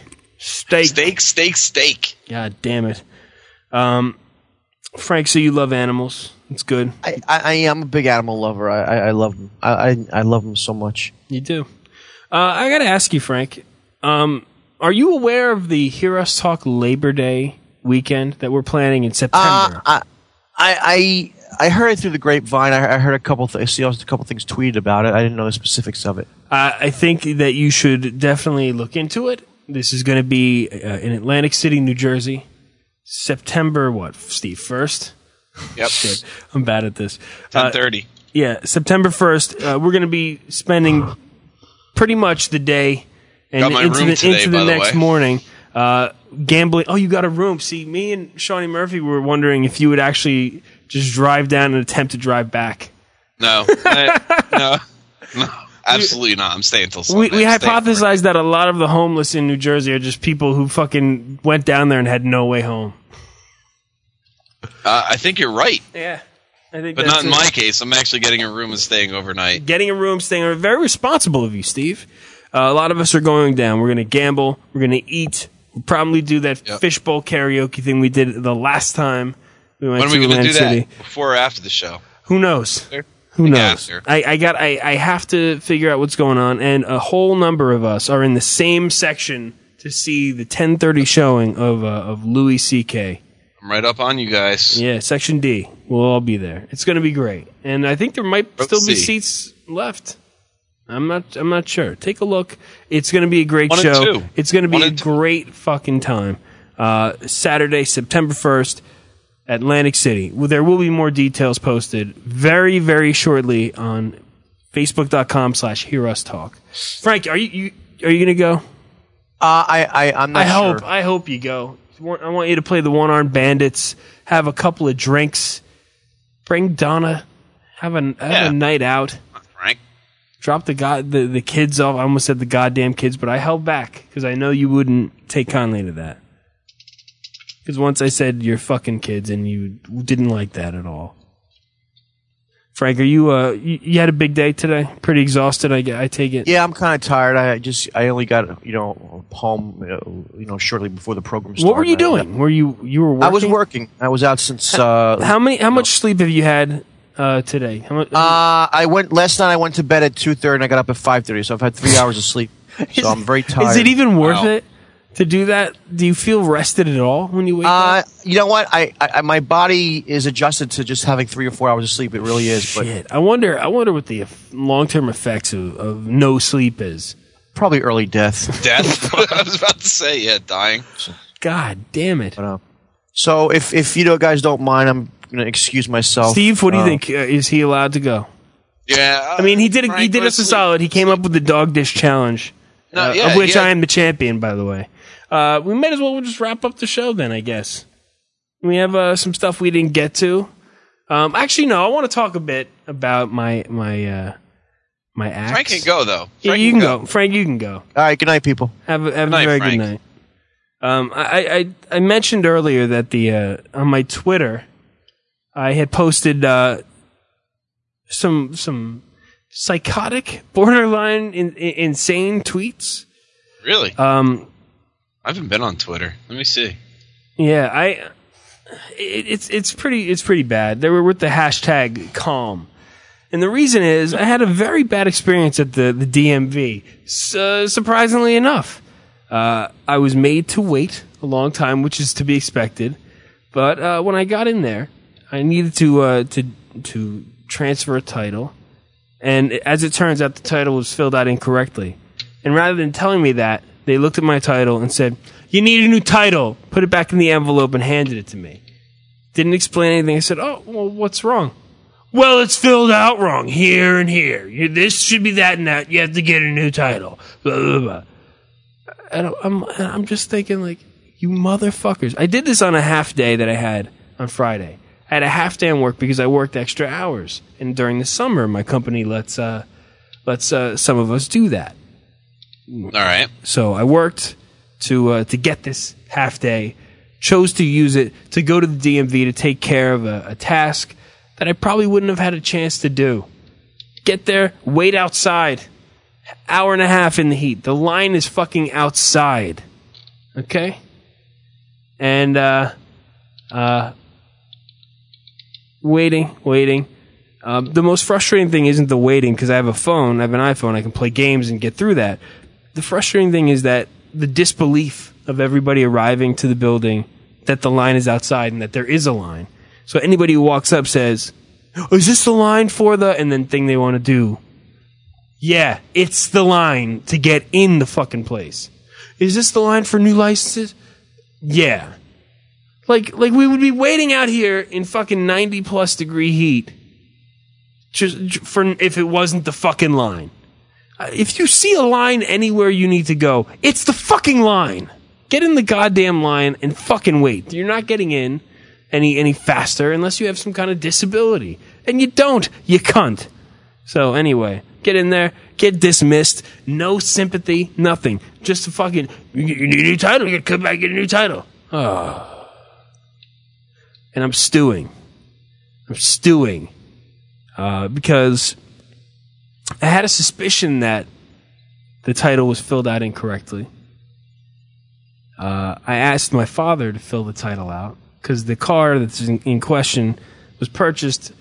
God damn it. Frank, so you love animals. It's good. I am a big animal lover. I love them. I love them so much. You do. I got to ask you, Frank. Are you aware of the Hear Us Talk Labor Day weekend that we're planning in September? I heard it through the grapevine. I heard a couple things tweeted about it. I didn't know the specifics of it. I think that you should definitely look into it. This is going to be in Atlantic City, New Jersey. September, Steve, 1st? Yep. Shit, I'm bad at this. 10:30. Yeah, September 1st. We're going to be spending pretty much the day and into the next morning gambling. Oh, you got a room. See, me and Shawnee Murphy were wondering if you would actually just drive down and attempt to drive back. No. No. Absolutely not. I'm staying till Sunday. We hypothesized that a lot of the homeless in New Jersey are just people who fucking went down there and had no way home. I think you're right. Yeah. But not in my case. I'm actually getting a room and staying overnight. Very responsible of you, Steve. A lot of us are going down. We're going to gamble. We're going to eat. We'll probably do that fishbowl karaoke thing we did the last time we went to Atlantic City. When are we going to do that? Before or after the show? Who knows? Who knows? I have to figure out what's going on, and a whole number of us are in the same section to see the 10:30 showing of Louis C.K. I'm right up on you guys. Yeah, section D. We'll all be there. It's going to be great, and I think there might still be seats left. I'm not sure. Take a look. It's going to be a great show. It's going to be a great fucking time. Saturday, September 1st, Atlantic City. Well, there will be more details posted very, very shortly on Facebook.com/HearUsTalk. Frank, are you going to go? I'm not sure. I hope you go. I want you to play the One-Armed Bandits, have a couple of drinks, bring Donna, have a night out. Frank. Drop the kids off. I almost said the goddamn kids, but I held back because I know you wouldn't take kindly to that. Because once I said you're fucking kids and you didn't like that at all. Frank, are you had a big day today? Pretty exhausted, I take it. Yeah, I'm kind of tired. I only got home shortly before the program started. What were you doing? Were you were working? I was working. I was out since. How much sleep have you had today? I went last night. I went to bed at 2:30 and I got up at 5:30. So I've had 3 hours of sleep. So I'm very tired. Is it even worth it to do that? Do you feel rested at all when you wake up? You know what? My body is adjusted to just having 3 or 4 hours of sleep. It really is. Shit. But I wonder what the long-term effects of no sleep is. Probably early death. Death? I was about to say, dying. God damn it. So if you guys don't mind, I'm going to excuse myself. Steve, what do you think? Is he allowed to go? Yeah. I mean, he did us a solid. He came up with the dog dish challenge, of which I am the champion, by the way. We might as well just wrap up the show then, I guess. We have some stuff we didn't get to. Actually, no, I want to talk a bit about my acts. Frank can go, though. You can go. Frank, you can go. All right, good night, people. Have a very good night. I mentioned earlier that on my Twitter, I had posted some psychotic, borderline insane tweets. Really? I haven't been on Twitter. Let me see. Yeah, it's pretty bad. They were with the hashtag calm. And the reason is I had a very bad experience at the DMV. Surprisingly enough. I was made to wait a long time, which is to be expected. But when I got in there, I needed to transfer a title. And as it turns out, the title was filled out incorrectly. And rather than telling me that, they looked at my title and said, "You need a new title." Put it back in the envelope and handed it to me. Didn't explain anything. I said, "Oh, well, what's wrong?" "Well, it's filled out wrong here and here. This should be that and that. You have to get a new title." Blah, blah, blah. And I'm just thinking, like, you motherfuckers. I did this on a half day that I had on Friday. I had a half day on work because I worked extra hours. And during the summer, my company lets some of us do that. All right. So I worked to get this half day, chose to use it to go to the DMV to take care of a task that I probably wouldn't have had a chance to do. Get there, wait outside. Hour and a half in the heat. The line is fucking outside. Okay? And, waiting. The most frustrating thing isn't the waiting, because I have a phone, I have an iPhone, I can play games and get through that. The frustrating thing is that the disbelief of everybody arriving to the building that the line is outside and that there is a line. So anybody who walks up says, "Oh, is this the line for the," and then thing they want to do. Yeah, it's the line to get in the fucking place. Is this the line for new licenses? Yeah. Like we would be waiting out here in fucking 90+ degree heat just for if it wasn't the fucking line. If you see a line anywhere you need to go, it's the fucking line. Get in the goddamn line and fucking wait. You're not getting in any faster unless you have some kind of disability. And you don't, you cunt. So anyway, get in there, get dismissed, no sympathy, nothing. Just a fucking, you need a new title, you gotta come back and get a new title. Oh. And I'm stewing. Because I had a suspicion that the title was filled out incorrectly. I asked my father to fill the title out because the car that's in question was purchased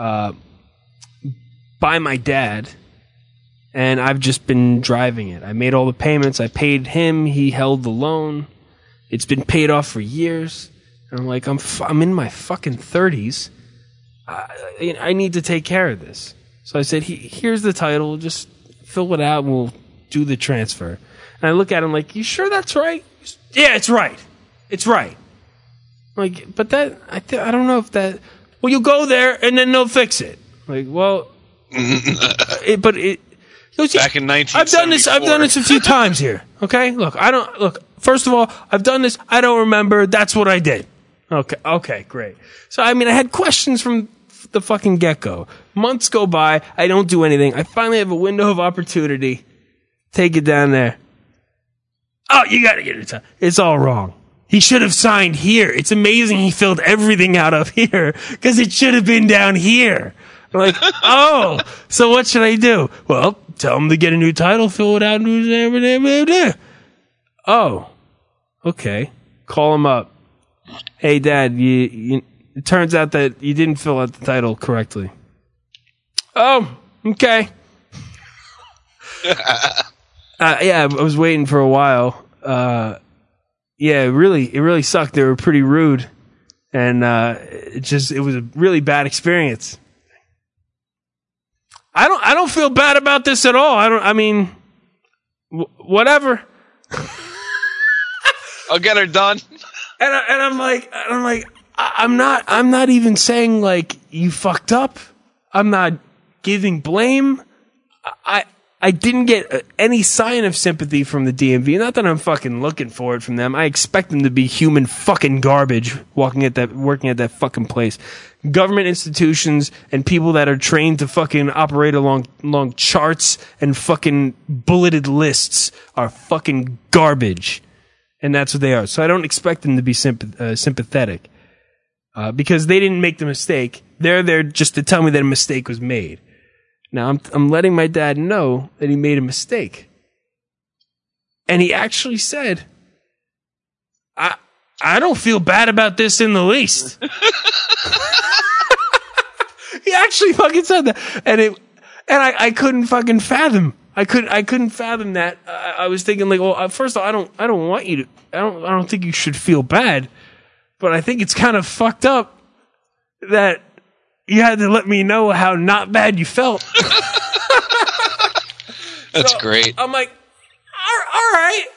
by my dad, and I've just been driving it. I made all the payments. I paid him. He held the loan. It's been paid off for years. And I'm like, I'm in my fucking 30s. I need to take care of this. So I said, here's the title. Just fill it out and we'll do the transfer. And I look at him like, you sure that's right? Yeah, it's right. It's right. Like, but that, I don't know if that, well, you'll go there and then they'll fix it. Like, well, back in 1974. I've done this a few times here. Okay? Look, first of all, I've done this. I don't remember. That's what I did. Okay, great. So, I mean, I had questions from the fucking get-go. Months go by. I don't do anything. I finally have a window of opportunity. Take it down there. Oh, you gotta get it. It's all wrong. He should have signed here. It's amazing he filled everything out up here because it should have been down here. I'm like, oh, so what should I do? Well, tell him to get a new title, fill it out. Oh, okay. Call him up. Hey, Dad, it turns out that you didn't fill out the title correctly. Oh, okay. Yeah, I was waiting for a while. Yeah, it really sucked. They were pretty rude, and it was a really bad experience. I don't feel bad about this at all. Whatever. I'll get her done. And I'm like, I'm not even saying like you fucked up. I'm not giving blame. I didn't get any sign of sympathy from the DMV. Not that I'm fucking looking for it from them. I expect them to be human fucking garbage working at that fucking place. Government institutions and people that are trained to fucking operate along charts and fucking bulleted lists are fucking garbage. And that's what they are. So I don't expect them to be sympathetic. Because they didn't make the mistake. They're there just to tell me that a mistake was made. Now, I'm letting my dad know that he made a mistake. And he actually said, I don't feel bad about this in the least. He actually fucking said that. And I couldn't fucking fathom. I couldn't fathom that. I was thinking like, well, first of all, I don't want you to, I don't think you should feel bad. But I think it's kind of fucked up that you had to let me know how not bad you felt. That's great. I'm like, all right.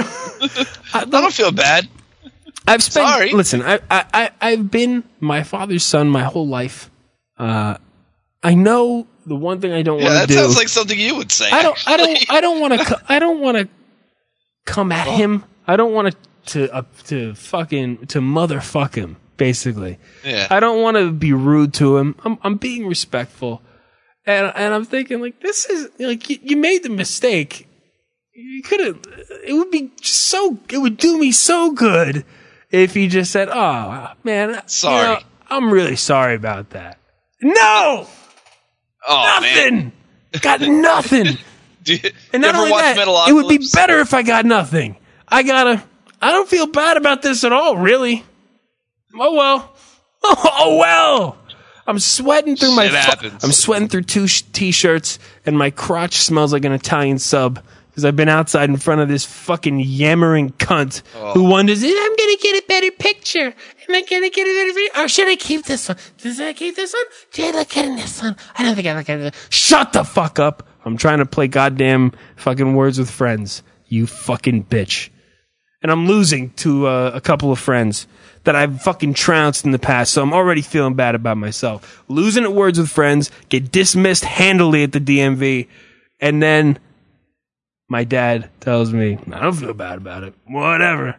I don't feel bad. Sorry. Listen, I've been my father's son my whole life. I know the one thing I don't want to do. That sounds like something you would say. I don't want to come at him. I don't want to motherfuck him. Basically, yeah. I don't want to be rude to him. I'm being respectful, and I'm thinking like this is like you made the mistake. You could have. It would do me so good if he just said, "Oh man, sorry. I'm really sorry about that." No, nothing. Man. Got nothing. And not only that, it would be better if I got nothing. I don't feel bad about this at all, really. Oh well. Oh well. I'm sweating through I'm sweating through 2 t-shirts, and my crotch smells like an Italian sub because I've been outside in front of this fucking yammering cunt who wonders, I'm gonna get a better picture. Am I gonna get a better video? Or should I keep this one? Should I keep this one? Should I look at this one? I don't think I look at it. Shut the fuck up. I'm trying to play goddamn fucking Words with Friends. You fucking bitch. And I'm losing to a couple of friends that I've fucking trounced in the past, so I'm already feeling bad about myself. Losing at Words with Friends, get dismissed handily at the DMV, and then my dad tells me, I don't feel bad about it. Whatever.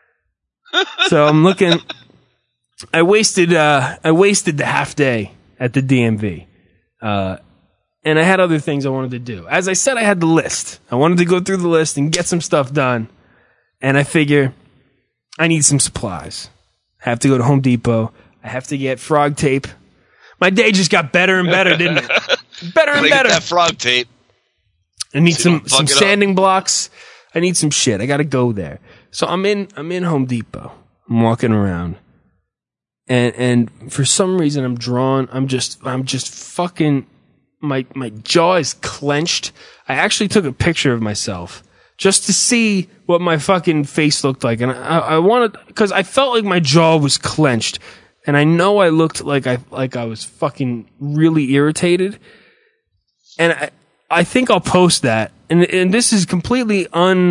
So I'm looking. I wasted the half day at the DMV. And I had other things I wanted to do. As I said, I had the list. I wanted to go through the list and get some stuff done. And I figure I need some supplies. I have to go to Home Depot. I have to get frog tape. My day just got better and better, didn't it? Better and better. Get that frog tape. I need some sanding blocks. I need some shit. I got to go there. So I'm in Home Depot. I'm walking around. And for some reason I'm just fucking my jaw is clenched. I actually took a picture of myself just to see what my fucking face looked like. And I wanted, because I felt like my jaw was clenched. And I know I looked like I was fucking really irritated. And I think I'll post that, and this is completely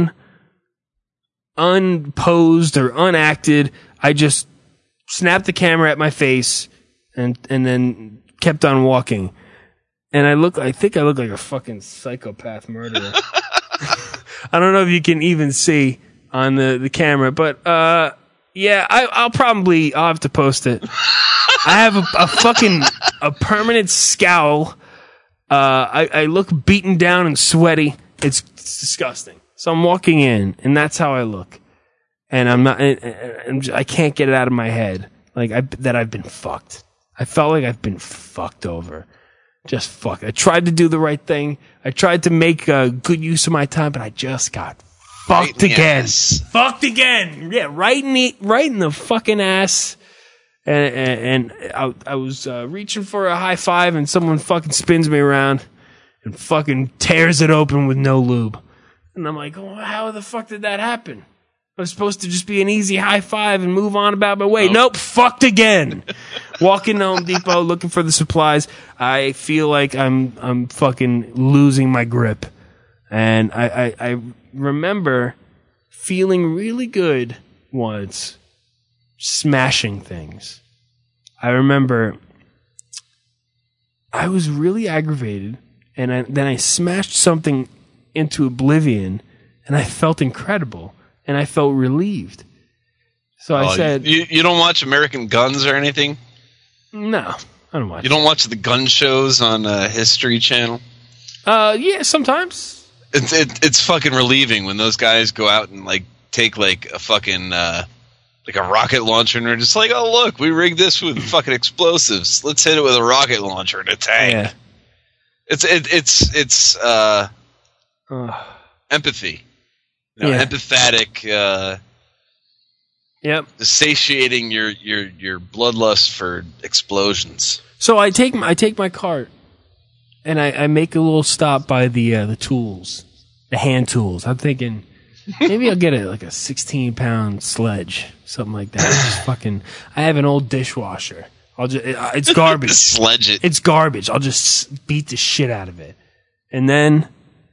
unposed or unacted. I just snapped the camera at my face and then kept on walking. And I think I look like a fucking psychopath murderer. I don't know if you can even see on the camera, but yeah, I'll have to post it. I have a permanent scowl. I look beaten down and sweaty. It's disgusting. So I'm walking in, and that's how I look. And I can't get it out of my head, that I've been fucked. I felt like I've been fucked over. Just fuck. I tried to do the right thing. I tried to make good use of my time, but I just got fucked again. Fucked again. Yeah, right in the fucking ass. And I was reaching for a high five, and someone fucking spins me around and fucking tears it open with no lube. And I'm like, oh, how the fuck did that happen? I was supposed to just be an easy high five and move on about my way. Nope, fucked again. Walking to Home Depot looking for the supplies. I feel like I'm fucking losing my grip. And I remember feeling really good once smashing things. I remember I was really aggravated, and then I smashed something into oblivion, and I felt incredible. And I felt relieved. So I said... You don't watch American Guns or anything? No, I don't watch. You don't watch the gun shows on History Channel? Yeah, sometimes. It's fucking relieving when those guys go out and take a fucking like a rocket launcher, and they're just like, oh look, we rigged this with fucking explosives. Let's hit it with a rocket launcher and a tank. Yeah. It's empathy. Empathetic, yep, satiating your bloodlust for explosions. So I take my cart and I make a little stop by the tools, the hand tools. I'm thinking maybe I'll get a 16-pound sledge, something like that. Just fucking, I have an old dishwasher. It's garbage. Sledge it. It's garbage. I'll just beat the shit out of it, and then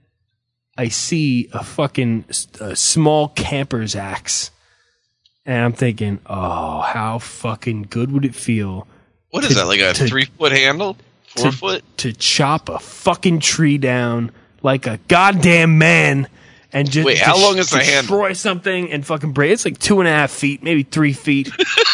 I see a fucking small camper's axe, and I'm thinking, oh, how fucking good would it feel? What is that, like a 3-foot handle? 4 foot? To chop a fucking tree down like a goddamn man and just wait, how long is the handle? Destroy something and fucking break. It's like 2.5 feet, maybe 3 feet.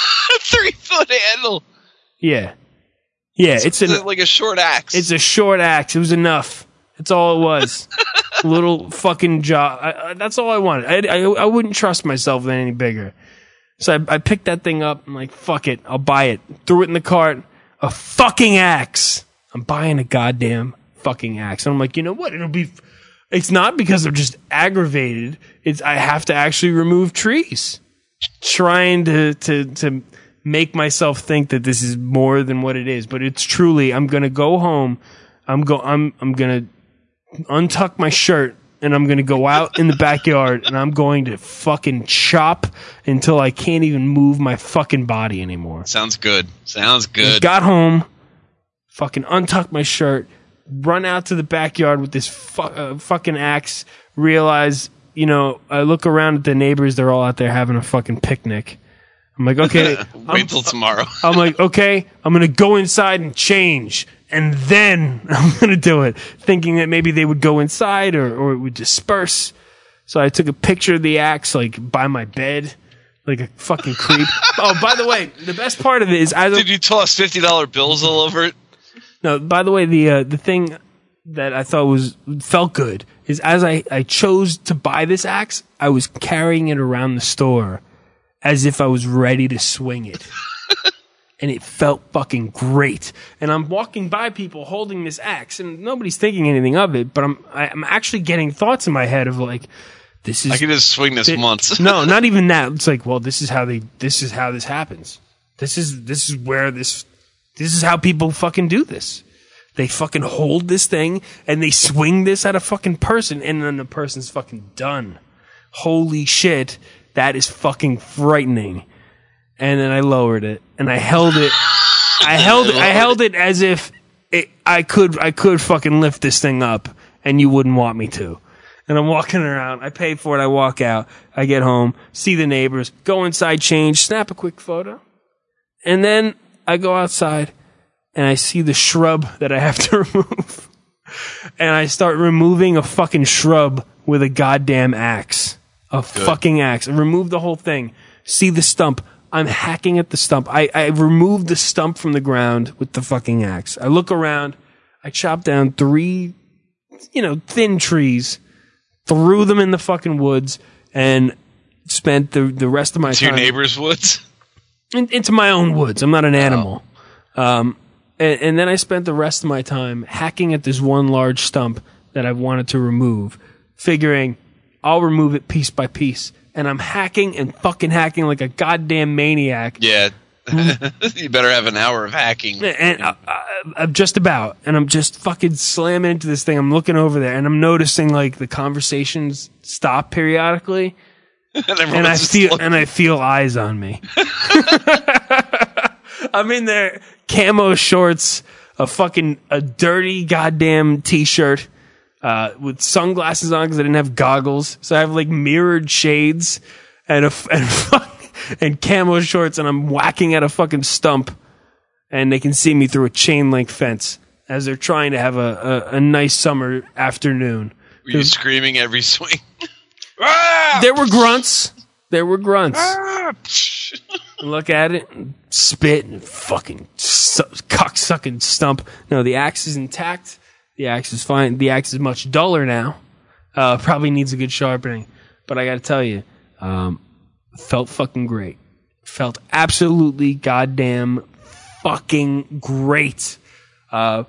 3-foot handle. Yeah. Yeah, it's like a short axe. It's a short axe. It was enough. That's all it was. Little fucking job. That's all I wanted. I wouldn't trust myself with any bigger. So I picked that thing up. I'm like, fuck it. I'll buy it. Threw it in the cart. A fucking axe. I'm buying a goddamn fucking axe. And I'm like, you know what? It's not because I'm just aggravated. I have to actually remove trees. Trying to make myself think that this is more than what it is. But it's truly, I'm going to go home. I'm going to untuck my shirt, and I'm going to go out in the backyard, and I'm going to fucking chop until I can't even move my fucking body anymore. Sounds good. I got home, fucking untucked my shirt, run out to the backyard with this fucking axe, realize, I look around at the neighbors, they're all out there having a fucking picnic. I'm like, okay. Wait till tomorrow. I'm like, okay, I'm going to go inside and change. And then I'm going to do it, thinking that maybe they would go inside or it would disperse. So I took a picture of the axe, by my bed, like a fucking creep. Oh, by the way, the best part of it is... Did you toss $50 bills all over it? No, by the way, the thing that I thought felt good is as I chose to buy this axe, I was carrying it around the store as if I was ready to swing it. And it felt fucking great. And I'm walking by people holding this axe, and nobody's thinking anything of it, but I'm actually getting thoughts in my head of this is... I can just swing this once. No, not even that. It's like, well, this is how this happens. This is how people fucking do this. They fucking hold this thing, and they swing this at a fucking person, and then the person's fucking done. Holy shit, that is fucking frightening. And then I lowered it, and I held it. I held it as if I could fucking lift this thing up and you wouldn't want me to. And I'm walking around. I pay for it. I walk out. I get home, see the neighbors, go inside, change, snap a quick photo. And then I go outside and I see the shrub that I have to remove. And I start removing a fucking shrub with a goddamn axe. Fucking axe. I remove the whole thing. See the stump. I'm hacking at the stump. I removed the stump from the ground with the fucking axe. I look around. I chop down 3, thin trees. Threw them in the fucking woods and spent the rest of my time. To your neighbor's woods? Into my own woods. I'm not an animal. And then I spent the rest of my time hacking at this one large stump that I wanted to remove, figuring I'll remove it piece by piece. And I'm hacking and fucking hacking like a goddamn maniac. Yeah. You better have an hour of hacking. And I'm just about. And I'm just fucking slamming into this thing. I'm looking over there and I'm noticing like the conversations stop periodically. And I feel eyes on me. I'm in there, camo shorts, a dirty goddamn t-shirt, with sunglasses on because I didn't have goggles. So I have like mirrored shades and camo shorts, and I'm whacking at a fucking stump, and they can see me through a chain link fence as they're trying to have a nice summer afternoon. Were you screaming every swing? There were grunts. Look at it, and spit, and fucking cocksucking stump. No, the axe is intact. The axe is fine. The axe is much duller now. Probably needs a good sharpening. But I gotta tell you, felt fucking great. Felt absolutely goddamn fucking great. I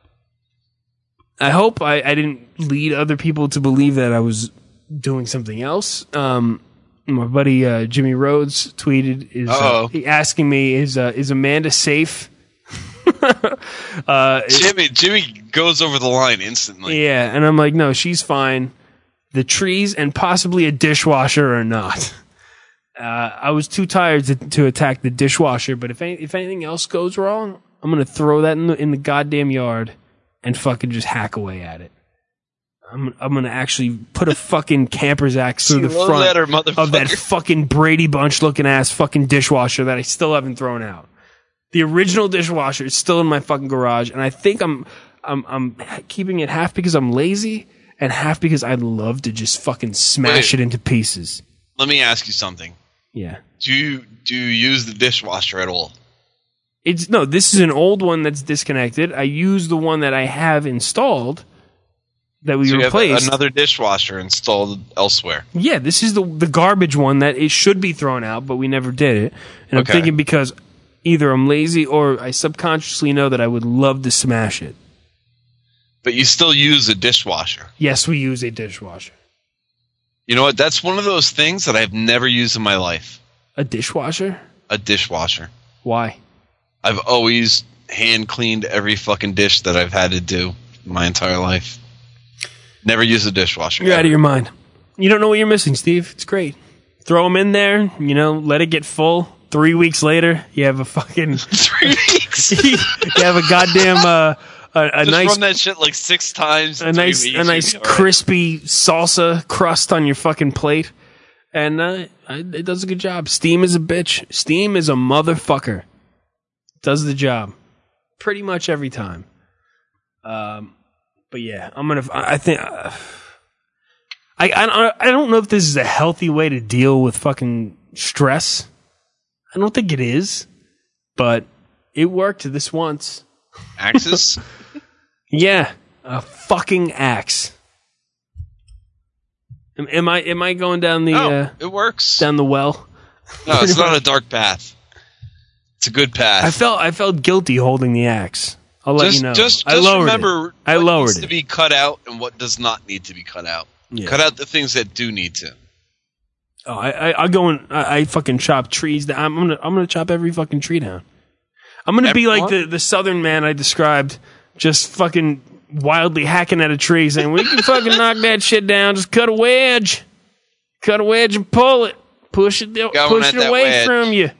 hope I didn't lead other people to believe that I was doing something else. My buddy Jimmy Rhodes tweeted asking me, is Amanda safe? Jimmy goes over the line instantly. Yeah, and I'm like, no, she's fine. The trees and possibly a dishwasher are not. I was too tired to attack the dishwasher, but if anything else goes wrong, I'm gonna throw that in the goddamn yard and fucking just hack away at it. I'm gonna actually put a fucking camper's axe through the front of that fucking Brady Bunch looking ass fucking dishwasher that I still haven't thrown out. The original dishwasher is still in my fucking garage, and I think I'm keeping it half because I'm lazy and half because I'd love to just fucking smash it into pieces. Let me ask you something. Yeah. Do you use the dishwasher at all? This is an old one that's disconnected. I use the one that I have installed that we replaced. You have another dishwasher installed elsewhere. Yeah, this is the garbage one that it should be thrown out, but we never did it. And I'm thinking because either I'm lazy or I subconsciously know that I would love to smash it. But you still use a dishwasher. Yes, we use a dishwasher. You know what? That's one of those things that I've never used in my life. A dishwasher? A dishwasher. Why? I've always hand cleaned every fucking dish that I've had to do my entire life. Never used a dishwasher. You're out of your mind. You don't know what you're missing, Steve. It's great. Throw them in there, let it get full. 3 weeks later, you have a fucking... 3 weeks? You have a goddamn... Just nice, run that shit like 6 times. A nice crispy salsa crust on your fucking plate, and it does a good job. Steam is a bitch. Steam is a motherfucker. Does the job pretty much every time. But yeah, I think I don't know if this is a healthy way to deal with fucking stress. I don't think it is, but it worked this once. Axes? Yeah, a fucking axe. Am I going down the? It works. Down the well. No, it's not a dark path. It's a good path. I felt guilty holding the axe. I'll let you know. Just remember what needs to be cut out and what does not need to be cut out. Yeah. Cut out the things that do need to. Oh, I go and I fucking chop trees down. I'm gonna chop every fucking tree down. I'm gonna be like the southern man I described, just fucking wildly hacking at a tree, saying, "We can fucking knock that shit down. Just cut a wedge and pull it, push it away from you."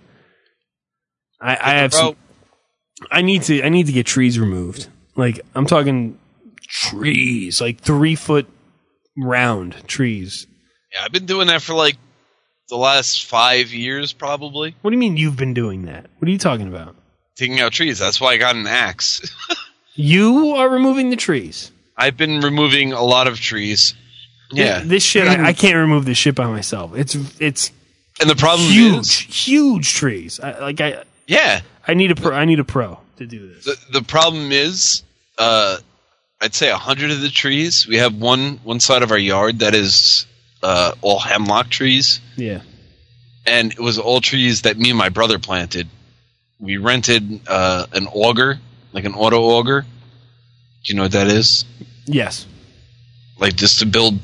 I need to get trees removed. Like I'm talking trees, like 3 foot round trees. Yeah, I've been doing that for like the last 5 years, probably. What do you mean you've been doing that? What are you talking about? Taking out trees. That's why I got an axe. You are removing the trees. I've been removing a lot of trees. Yeah, this shit. I can't remove this shit by myself. It's and the problem is huge trees. I need a pro to do this. The problem is, I'd say 100 of the trees. We have one side of our yard that is all hemlock trees. Yeah, and it was all trees that me and my brother planted. We rented an auger, like an auto auger. Do you know what that is? Yes. Like just to build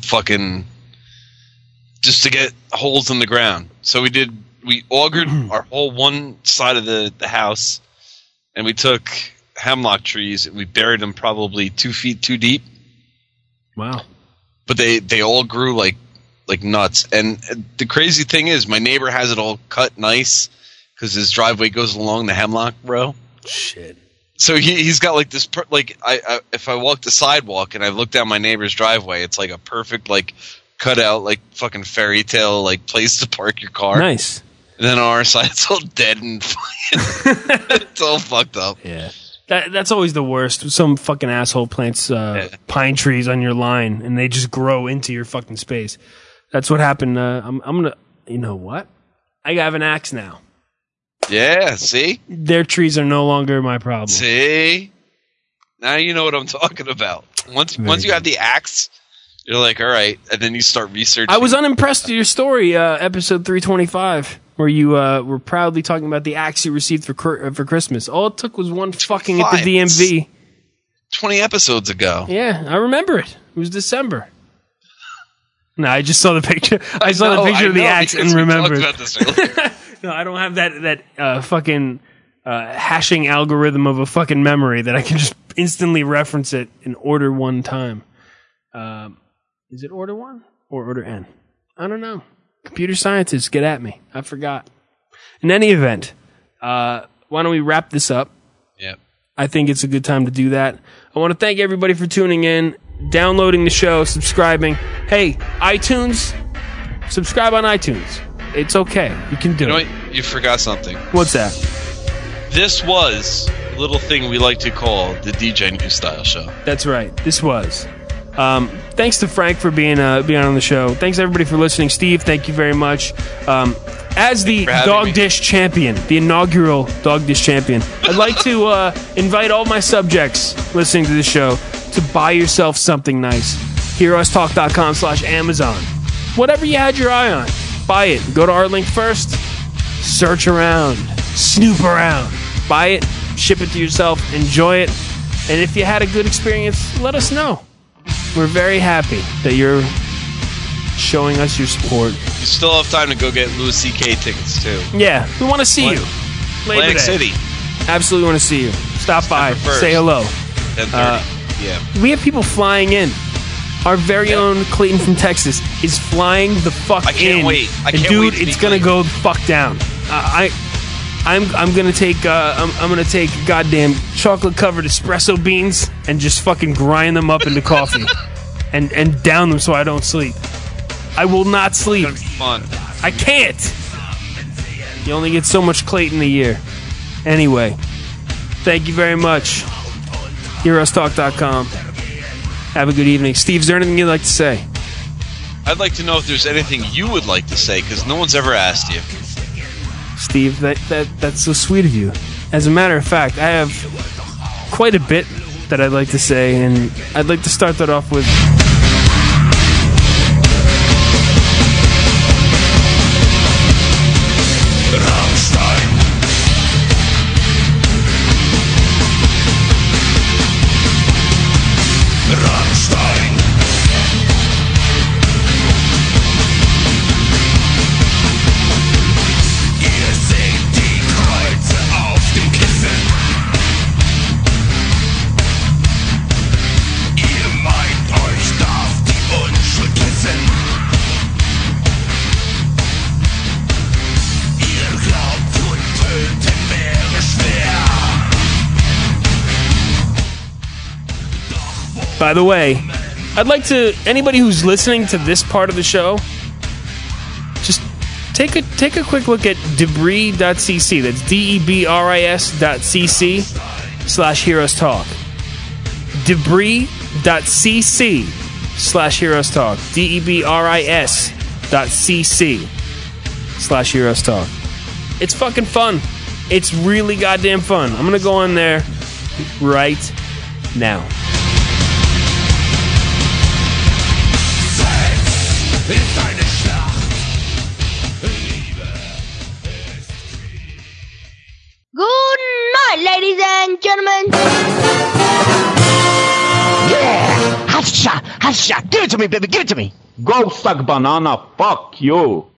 just to get holes in the ground. So we augered our whole one side of the house, and we took hemlock trees and we buried them probably 2 feet too deep. Wow. But they all grew like nuts. And the crazy thing is my neighbor has it all cut nice because his driveway goes along the hemlock row. Shit. So he's got like this if I walk the sidewalk and I look down my neighbor's driveway, it's like a perfect like cut out like fucking fairy tale like place to park your car. Nice. And then on our side it's all dead and it's all fucked up. Yeah. That's always the worst. Some fucking asshole plants pine trees on your line and they just grow into your fucking space. That's what happened. I'm gonna. You know what? I have an axe now. Yeah, see? Their trees are no longer my problem. See? Now you know what I'm talking about. Once you have the axe, you're like, all right, and then you start researching. I was unimpressed with your story, episode 325, where you were proudly talking about the axe you received for Christmas. All it took was one fucking at the DMV. 20 episodes ago. Yeah, I remember it. It was December. No, I just saw the picture. I saw the picture of the axe and remembered. No, I don't have that fucking hashing algorithm of a fucking memory that I can just instantly reference it and order one time. Is it order 1 or order N? I don't know. Computer scientists, get at me. I forgot. In any event, why don't we wrap this up? Yep. I think it's a good time to do that. I want to thank everybody for tuning in, downloading the show, subscribing. Hey, iTunes, subscribe on iTunes. It's okay. You can do it. You know what? You forgot something. What's that? This was a little thing we like to call the DJ New Style Show. That's right. This was. Thanks to Frank for being on the show. Thanks everybody for listening. Steve, thank you very much. As the Dog Dish Champion, the inaugural Dog Dish Champion, I'd like to invite all my subjects listening to the show to buy yourself something nice. HearUsTalk.com/Amazon. Whatever you had your eye on, buy it. Go to our link first. Search around. Snoop around. Buy it. Ship it to yourself. Enjoy it. And if you had a good experience, let us know. We're very happy that you're showing us your support. You still have time to go get Louis C.K. tickets, too. Yeah, we want to see you. Atlantic City. Absolutely want to see you. Stop by. Say hello. 10:30. Yeah. We have people flying in. Our very own Clayton from Texas is flying the fuck in. I can't wait. Dude, it's gonna go the fuck down. I'm gonna take goddamn chocolate covered espresso beans and just fucking grind them up into coffee and down them so I don't sleep. I will not sleep. It's gonna be fun. I can't. You only get so much Clayton a year. Anyway, thank you very much. HearUsTalk.com. Have a good evening. Steve, is there anything you'd like to say? I'd like to know if there's anything you would like to say, because no one's ever asked you. Steve, that's so sweet of you. As a matter of fact, I have quite a bit that I'd like to say, and I'd like to start that off with... Ihr meint euch da By the way, I'd like to, anybody who's listening to this part of the show, just take a quick look at debris.cc. That's debris.cc/Heroes Talk. Debris.cc/Heroes Talk. debris.cc/Heroes Talk. It's fucking fun. It's really goddamn fun. I'm gonna go on there right now. Good night, ladies and gentlemen. Yeah! Hot shot! Give it to me, baby, give it to me! Go suck banana, fuck you!